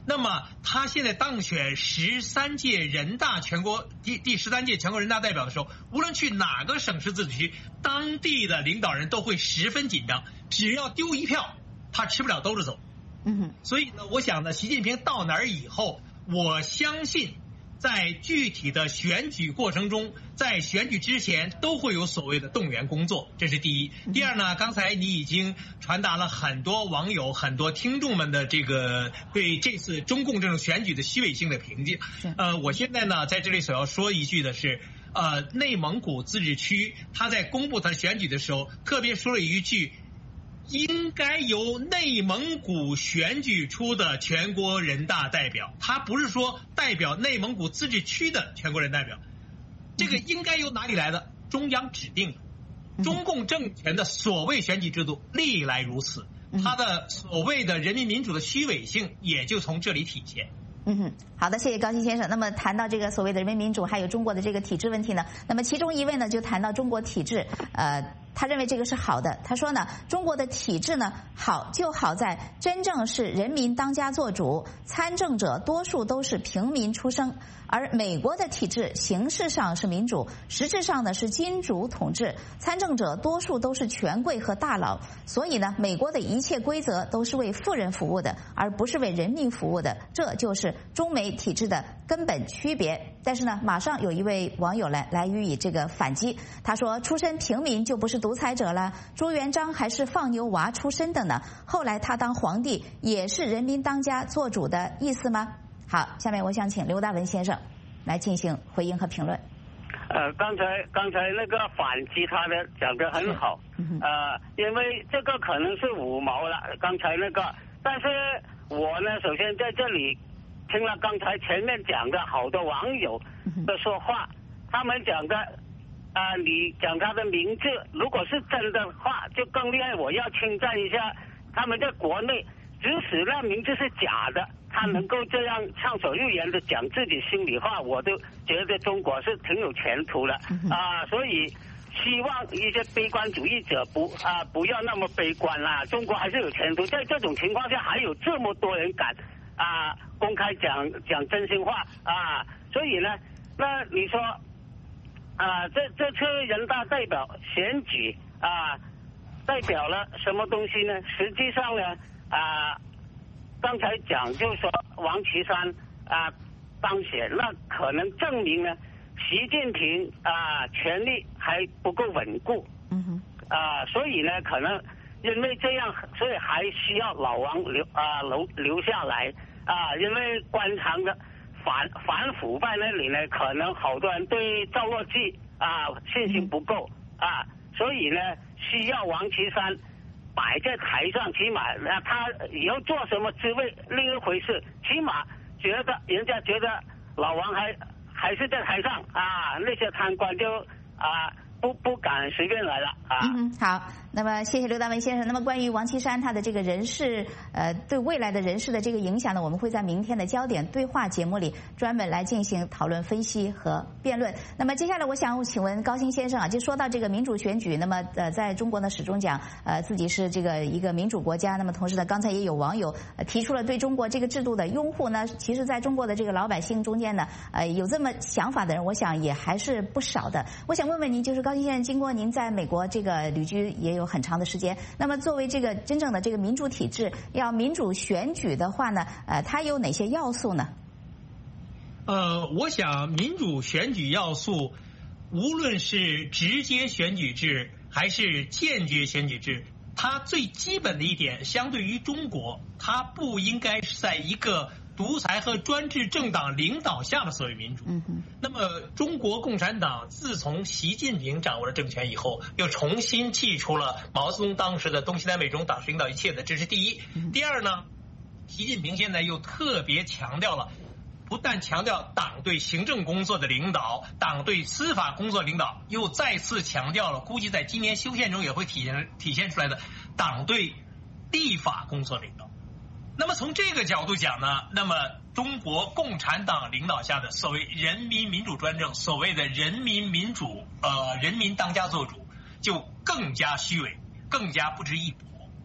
Speaker 23: 那么他现在当选十三届人大全国第第十三届全国人大代表的时候，无论去哪个省市自治区，当地的领导人都会十分紧张，只要丢一票，他吃不了兜着走。
Speaker 21: 嗯哼。
Speaker 23: 所以呢，我想呢，习近平到哪儿以后，我相信在具体的选举过程中，在选举之前都会有所谓的动员工作，这是第一。第二呢，刚才你已经传达了很多网友、很多听众们的这个对这次中共这种选举的虚伪性的评价。呃，我现在呢在这里所要说一句的是，呃，内蒙古自治区他在公布他选举的时候，特别说了一句。应该由内蒙古选举出的全国人大代表，他不是说代表内蒙古自治区的全国人大代表，这个应该由哪里来的？中央指定的。中共政权的所谓选举制度历来如此，它的所谓的人民民主的虚伪性也就从这里体现。
Speaker 21: 嗯哼，好的，谢谢高鑫先生。那么谈到这个所谓的人民民主，还有中国的这个体制问题呢，那么其中一位呢就谈到中国体制，呃。他认为这个是好的。他说呢，中国的体制呢好就好在真正是人民当家作主，参政者多数都是平民出身，而美国的体制形式上是民主，实质上呢是君主统治，参政者多数都是权贵和大佬，所以呢，美国的一切规则都是为富人服务的，而不是为人民服务的，这就是中美体制的根本区别。但是呢，马上有一位网友来来予以这个反击，他说，出身平民就不是独裁者了，朱元璋还是放牛娃出身的呢，后来他当皇帝也是人民当家做主的意思吗？好，下面我想请刘大文先生来进行回应和评论。
Speaker 22: 呃，刚才刚才那个反击他的讲得很好，呃，因为这个可能是五毛了，刚才那个，但是我呢，首先在这里听了刚才前面讲的好多网友的说话，他们讲的啊、呃，你讲他的名字，如果是真的话，就更厉害。我要称赞一下他们在国内，即使那名字是假的，他能够这样畅所欲言的讲自己心里话，我都觉得中国是挺有前途的啊、呃。所以希望一些悲观主义者不啊、呃、不要那么悲观啦，中国还是有前途。在这种情况下，还有这么多人敢啊、呃、公开讲讲真心话啊、呃，所以呢，那你说。啊、呃，这这次人大代表选举啊、呃，代表了什么东西呢？实际上呢，啊、呃，刚才讲就是说王岐山啊、呃、当选，那可能证明呢，习近平啊、呃、权力还不够稳固。
Speaker 21: 嗯哼。
Speaker 22: 啊、呃，所以呢，可能因为这样，所以还需要老王留啊、呃、留留下来啊、呃，因为官场的。反反腐败那里呢，可能好多人对赵乐际啊信心不够啊，所以呢需要王岐山摆在台上，起码那他以后做什么职位另一回事，起码觉得人家觉得老王还还是在台上啊，那些贪官就啊不不敢随便来了啊。
Speaker 21: 嗯，好。那么谢谢刘大文先生。那么关于王岐山他的这个人事，呃，对未来的人事的这个影响呢，我们会在明天的焦点对话节目里专门来进行讨论、分析和辩论。那么接下来我想请问高鑫先生啊，就说到这个民主选举，那么呃，在中国呢始终讲呃自己是这个一个民主国家，那么同时呢，刚才也有网友、呃、提出了对中国这个制度的拥护呢，其实在中国的这个老百姓中间呢，呃，有这么想法的人，我想也还是不少的。我想问问您，就是高鑫先生，经过您在美国这个旅居也有很长的时间，那么作为这个真正的这个民主体制，要民主选举的话呢，呃，它有哪些要素呢？
Speaker 23: 呃，我想民主选举要素，无论是直接选举制还是间接选举制，它最基本的一点，相对于中国，它不应该是在一个独裁和专制政党领导下的所谓民主。
Speaker 21: 嗯哼。
Speaker 23: 那么中国共产党自从习近平掌握了政权以后，又重新祭出了毛泽东当时的东西南北中党是领导一切的，这是第一。第二呢，习近平现在又特别强调了，不但强调党对行政工作的领导，党对司法工作领导，又再次强调了，估计在今年修宪中也会体现体现出来的党对立法工作领导。那么从这个角度讲呢，那么中国共产党领导下的所谓人民民主专政，所谓的人民民主，呃，人民当家作主，就更加虚伪，更加不值一驳。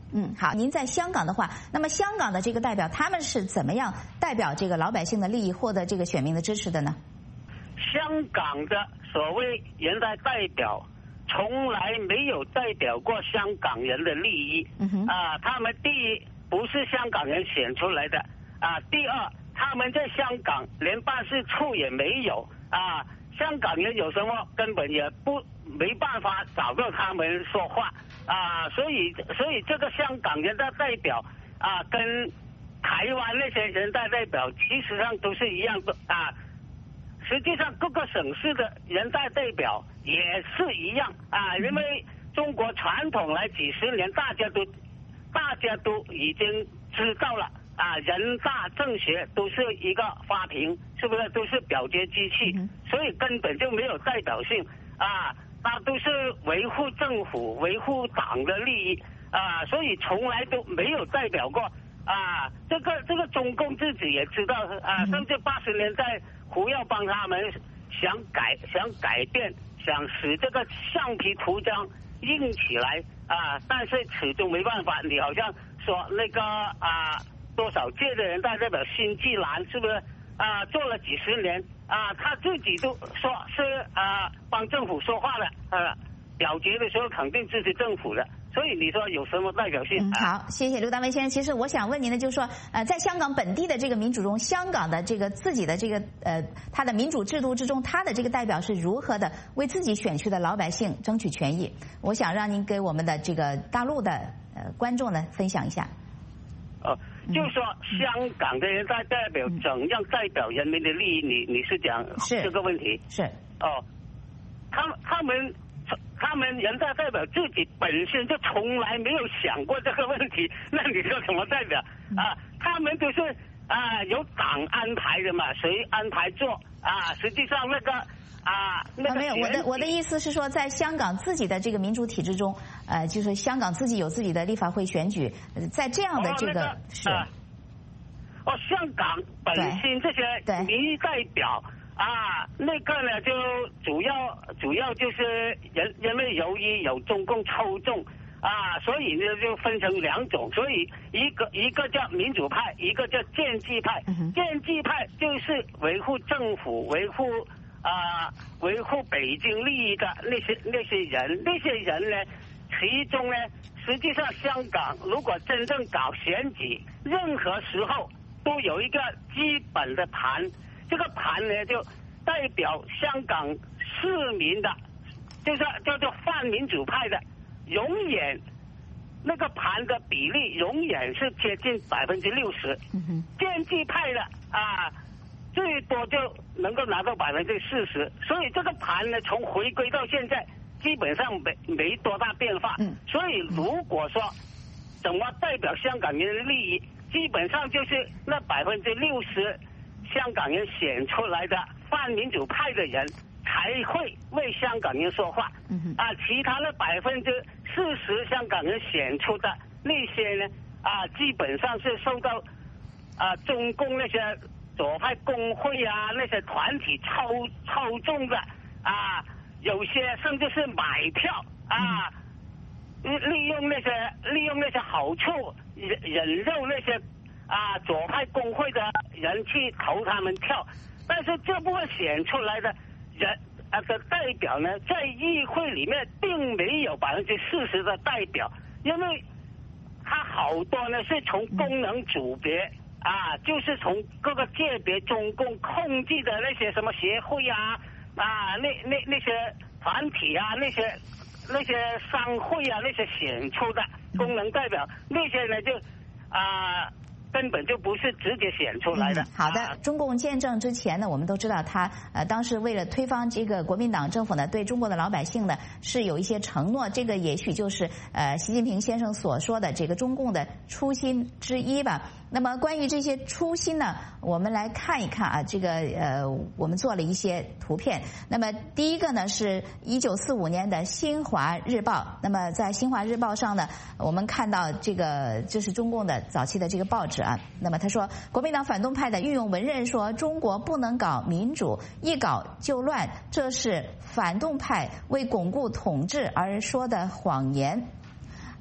Speaker 21: 嗯，好，您在香港的话，那么香港的这个代表他们是怎么样代表这个老百姓的利益，获得这个选民的支持的呢？
Speaker 22: 香港的所谓人大代表从来没有代表过香港人的利益。嗯哼。啊，他们第一不是香港人选出来的啊，第二他们在香港连办事处也没有啊，香港人有什么根本也不没办法找到他们说话啊，所以所以这个香港人的代表啊，跟台湾那些人大代表其实上都是一样的啊。实际上各个省市的人大代表也是一样啊，因为中国传统来几十年，大家都大家都已经知道了啊，人大政协都是一个法庭，是不是都是表决机器，所以根本就没有代表性啊，那都是维护政府、维护党的利益啊，所以从来都没有代表过啊。这个这个中共自己也知道啊，甚至八十年代胡耀邦他们想改想改变，想使这个橡皮图章硬起来啊，但是始终没办法。你好像说那个啊多少届的人大代表辛纪兰是不是啊做了几十年啊，他自己都说是啊帮政府说话的啊，表决的时候肯定支持政府的。所以你说有什么代表性？
Speaker 21: 嗯，好，谢谢刘大文先生。其实我想问您的就是说，呃，在香港本地的这个民主中，香港的这个自己的这个呃，它的民主制度之中，它的这个代表是如何的为自己选区的老百姓争取权益？我想让您给我们的这个大陆的呃观众呢分享一下。
Speaker 22: 哦，就是说香港的人大代表怎样代表人民的利益？你你是讲这个问题？
Speaker 21: 是。
Speaker 22: 哦，他们他们。他们人大代表自己本身就从来没有想过这个问题，那你说什么代表啊？他们都是啊由党安排的嘛，谁安排做啊？实际上那个啊那个、
Speaker 21: 啊、没有，我的我的意思是说，在香港自己的这个民主体制中，呃，就是香港自己有自己的立法会选举，在这样的这个、
Speaker 22: 哦那个、
Speaker 21: 是
Speaker 22: 啊哦，香港本身这些民意代表。啊，那个呢，就主要主要就是因因为由于有中共抽中啊，所以呢就分成两种，所以一个一个叫民主派，一个叫建制派。嗯、建制派就是维护政府、维护啊维护北京利益的那些那些人，那些人呢，其中呢，实际上香港如果真正搞选举，任何时候都有一个基本的盘。这个盘呢，就代表香港市民的，就是叫做泛民主派的，永远那个盘的比例永远是接近百分之六十。建制派的啊，最多就能够拿到百分之四十。所以这个盘呢，从回归到现在，基本上没没多大变化。嗯、所以如果说怎么代表香港人的利益，基本上就是那百分之六十。香港人选出来的泛民主派的人才会为香港人说话，嗯、啊，其他的百分之四十香港人选出的那些呢，啊，基本上是受到啊中共那些左派工会啊那些团体操操纵的啊，有些甚至是买票啊，嗯、利用那些利用那些好处忍忍肉那些。啊，左派工会的人去投他们票，但是这部分选出来的人啊的代表呢，在议会里面并没有百分之四十的代表，因为他好多呢是从功能组别啊，就是从各个界别中共控制的那些什么协会啊啊，那那那些团体啊，那些那些商会啊，那些选出的功能代表，那些呢就啊。根本就不是直接选出来的。
Speaker 21: 嗯、好的、啊，中共建政之前呢，我们都知道他呃当时为了推翻这个国民党政府呢，对中国的老百姓呢是有一些承诺，这个也许就是呃习近平先生所说的这个中共的初心之一吧。那么关于这些初心呢，我们来看一看啊，这个呃我们做了一些图片。那么第一个呢是一九四五年的《新华日报》，那么在《新华日报》上呢，我们看到这个这是中共的早期的这个报纸啊。那么他说，国民党反动派的御用文人说，中国不能搞民主，一搞就乱，这是反动派为巩固统治而说的谎言。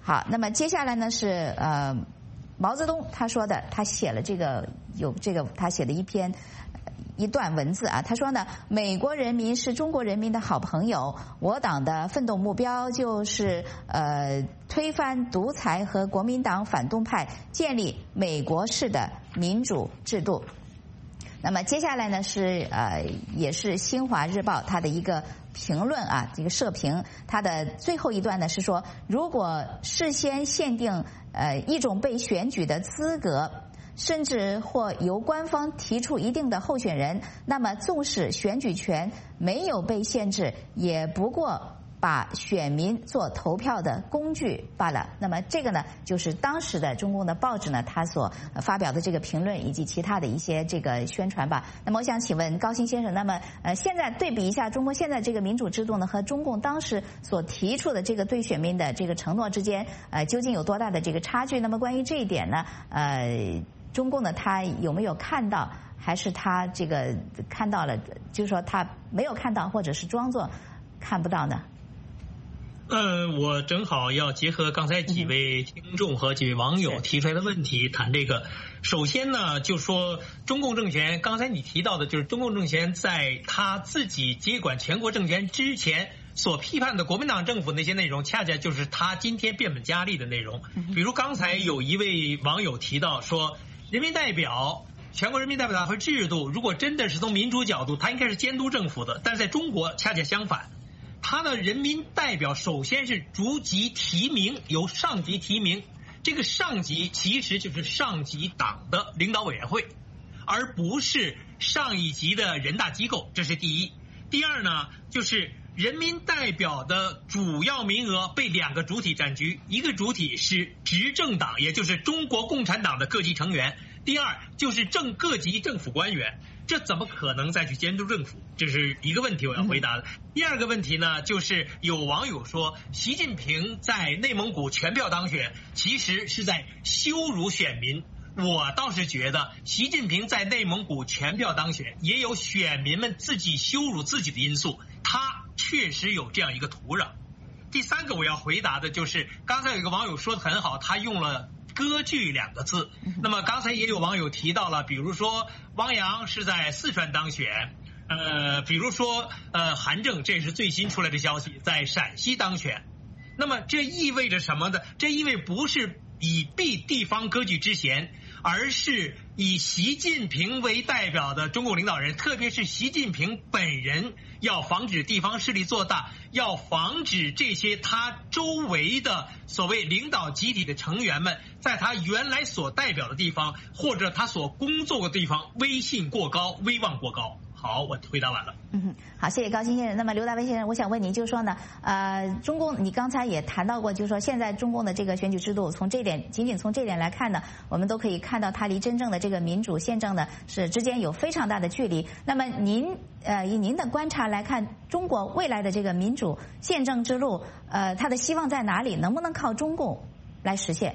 Speaker 21: 好，那么接下来呢是呃毛泽东他说的，他写了这个有这个他写的一篇一段文字啊，他说呢，美国人民是中国人民的好朋友，我党的奋斗目标就是呃推翻独裁和国民党反动派，建立美国式的民主制度。那么接下来呢是呃也是新华日报它的一个评论啊，这个社评，它的最后一段呢是说，如果事先限定呃一种被选举的资格，甚至或由官方提出一定的候选人，那么纵使选举权没有被限制，也不过把选民做投票的工具罢了。那么这个呢，就是当时的中共的报纸呢，他所发表的这个评论以及其他的一些这个宣传吧。那么我想请问高鑫先生，那么呃，现在对比一下中国现在这个民主制度呢，和中共当时所提出的这个对选民的这个承诺之间，呃，究竟有多大的这个差距？那么关于这一点呢，呃，中共呢，他有没有看到，还是他这个看到了，就是说他没有看到，或者是装作看不到呢？
Speaker 23: 呃，我正好要结合刚才几位听众和几位网友提出来的问题谈这个。首先呢，就说中共政权，刚才你提到的就是中共政权在他自己接管全国政权之前所批判的国民党政府那些内容，恰恰就是他今天变本加厉的内容。比如刚才有一位网友提到说，人民代表全国人民代表大会制度，如果真的是从民主角度，它应该是监督政府的，但是在中国恰恰相反。他的人民代表首先是逐级提名，由上级提名，这个上级其实就是上级党的领导委员会，而不是上一级的人大机构，这是第一。第二呢，就是人民代表的主要名额被两个主体占据，一个主体是执政党，也就是中国共产党的各级成员；第二就是正各级政府官员。这怎么可能再去监督政府？这是一个问题我要回答的。第二个问题呢，就是有网友说，习近平在内蒙古全票当选，其实是在羞辱选民。我倒是觉得，习近平在内蒙古全票当选，也有选民们自己羞辱自己的因素，他确实有这样一个土壤。第三个我要回答的就是，刚才有一个网友说的很好，他用了割据两个字。那么刚才也有网友提到了，比如说汪洋是在四川当选，呃，比如说呃韩正，这是最新出来的消息，在陕西当选。那么这意味着什么呢？这意味不是以避地方割据之嫌，而是以习近平为代表的中共领导人，特别是习近平本人，要防止地方势力做大，要防止这些他周围的所谓领导集体的成员们，在他原来所代表的地方或者他所工作的地方威信过高，威望过高。好，我回答完了。
Speaker 21: 嗯，好，谢谢高鑫先生。那么刘大卫先生，我想问您，就是说呢，呃，中共你刚才也谈到过，就是说现在中共的这个选举制度，从这点仅仅从这点来看呢，我们都可以看到它离真正的这个民主宪政呢是之间有非常大的距离。那么您呃以您的观察来看，中国未来的这个民主宪政之路，呃，它的希望在哪里？能不能靠中共来实现？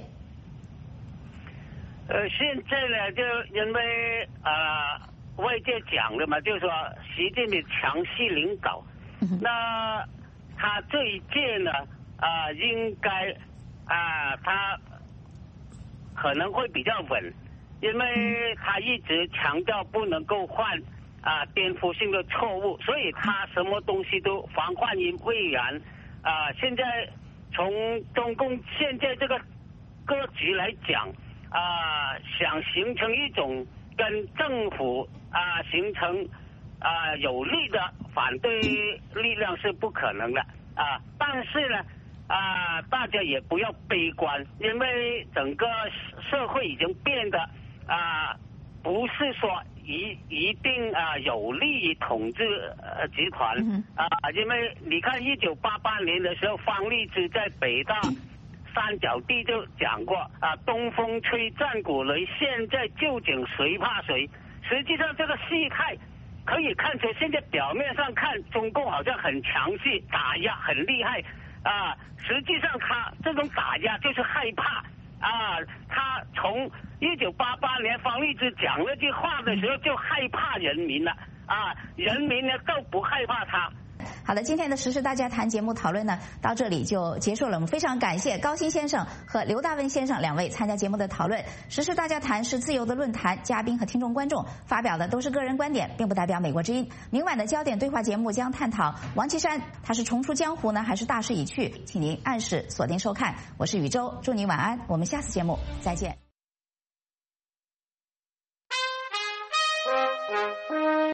Speaker 22: 呃，现在呢，就因为啊。呃外界讲的嘛，就是说习近平强势领导，那他这一届呢，啊、呃，应该啊、呃，他可能会比较稳，因为他一直强调不能够犯啊、呃、颠覆性的错误，所以他什么东西都防患于未然。啊、呃，现在从中共现在这个格局来讲，啊、呃，想形成一种跟政府啊、呃、形成啊、呃、有力的反对力量是不可能的啊、呃，但是呢啊、呃、大家也不要悲观，因为整个社会已经变得啊、呃、不是说一一定啊、呃、有利于统治呃集团啊、呃，因为你看一九八八年的时候，方励之在北大三角地就讲过啊，东风吹战鼓擂，现在究竟谁怕谁？实际上这个事态可以看出，现在表面上看中共好像很强势，打压很厉害啊，实际上他这种打压就是害怕啊，他从一九八八年方励之讲那句话的时候就害怕人民了啊，人民呢都不害怕他
Speaker 21: 好的，今天的时事大家谈节目讨论呢，到这里就结束了。我们非常感谢高鑫先生和刘大文先生两位参加节目的讨论。时事大家谈是自由的论坛，嘉宾和听众观众发表的都是个人观点，并不代表美国之音。明晚的焦点对话节目将探讨王岐山他是重出江湖呢，还是大势已去？请您按时锁定收看。我是宇宙，祝您晚安，我们下次节目再见。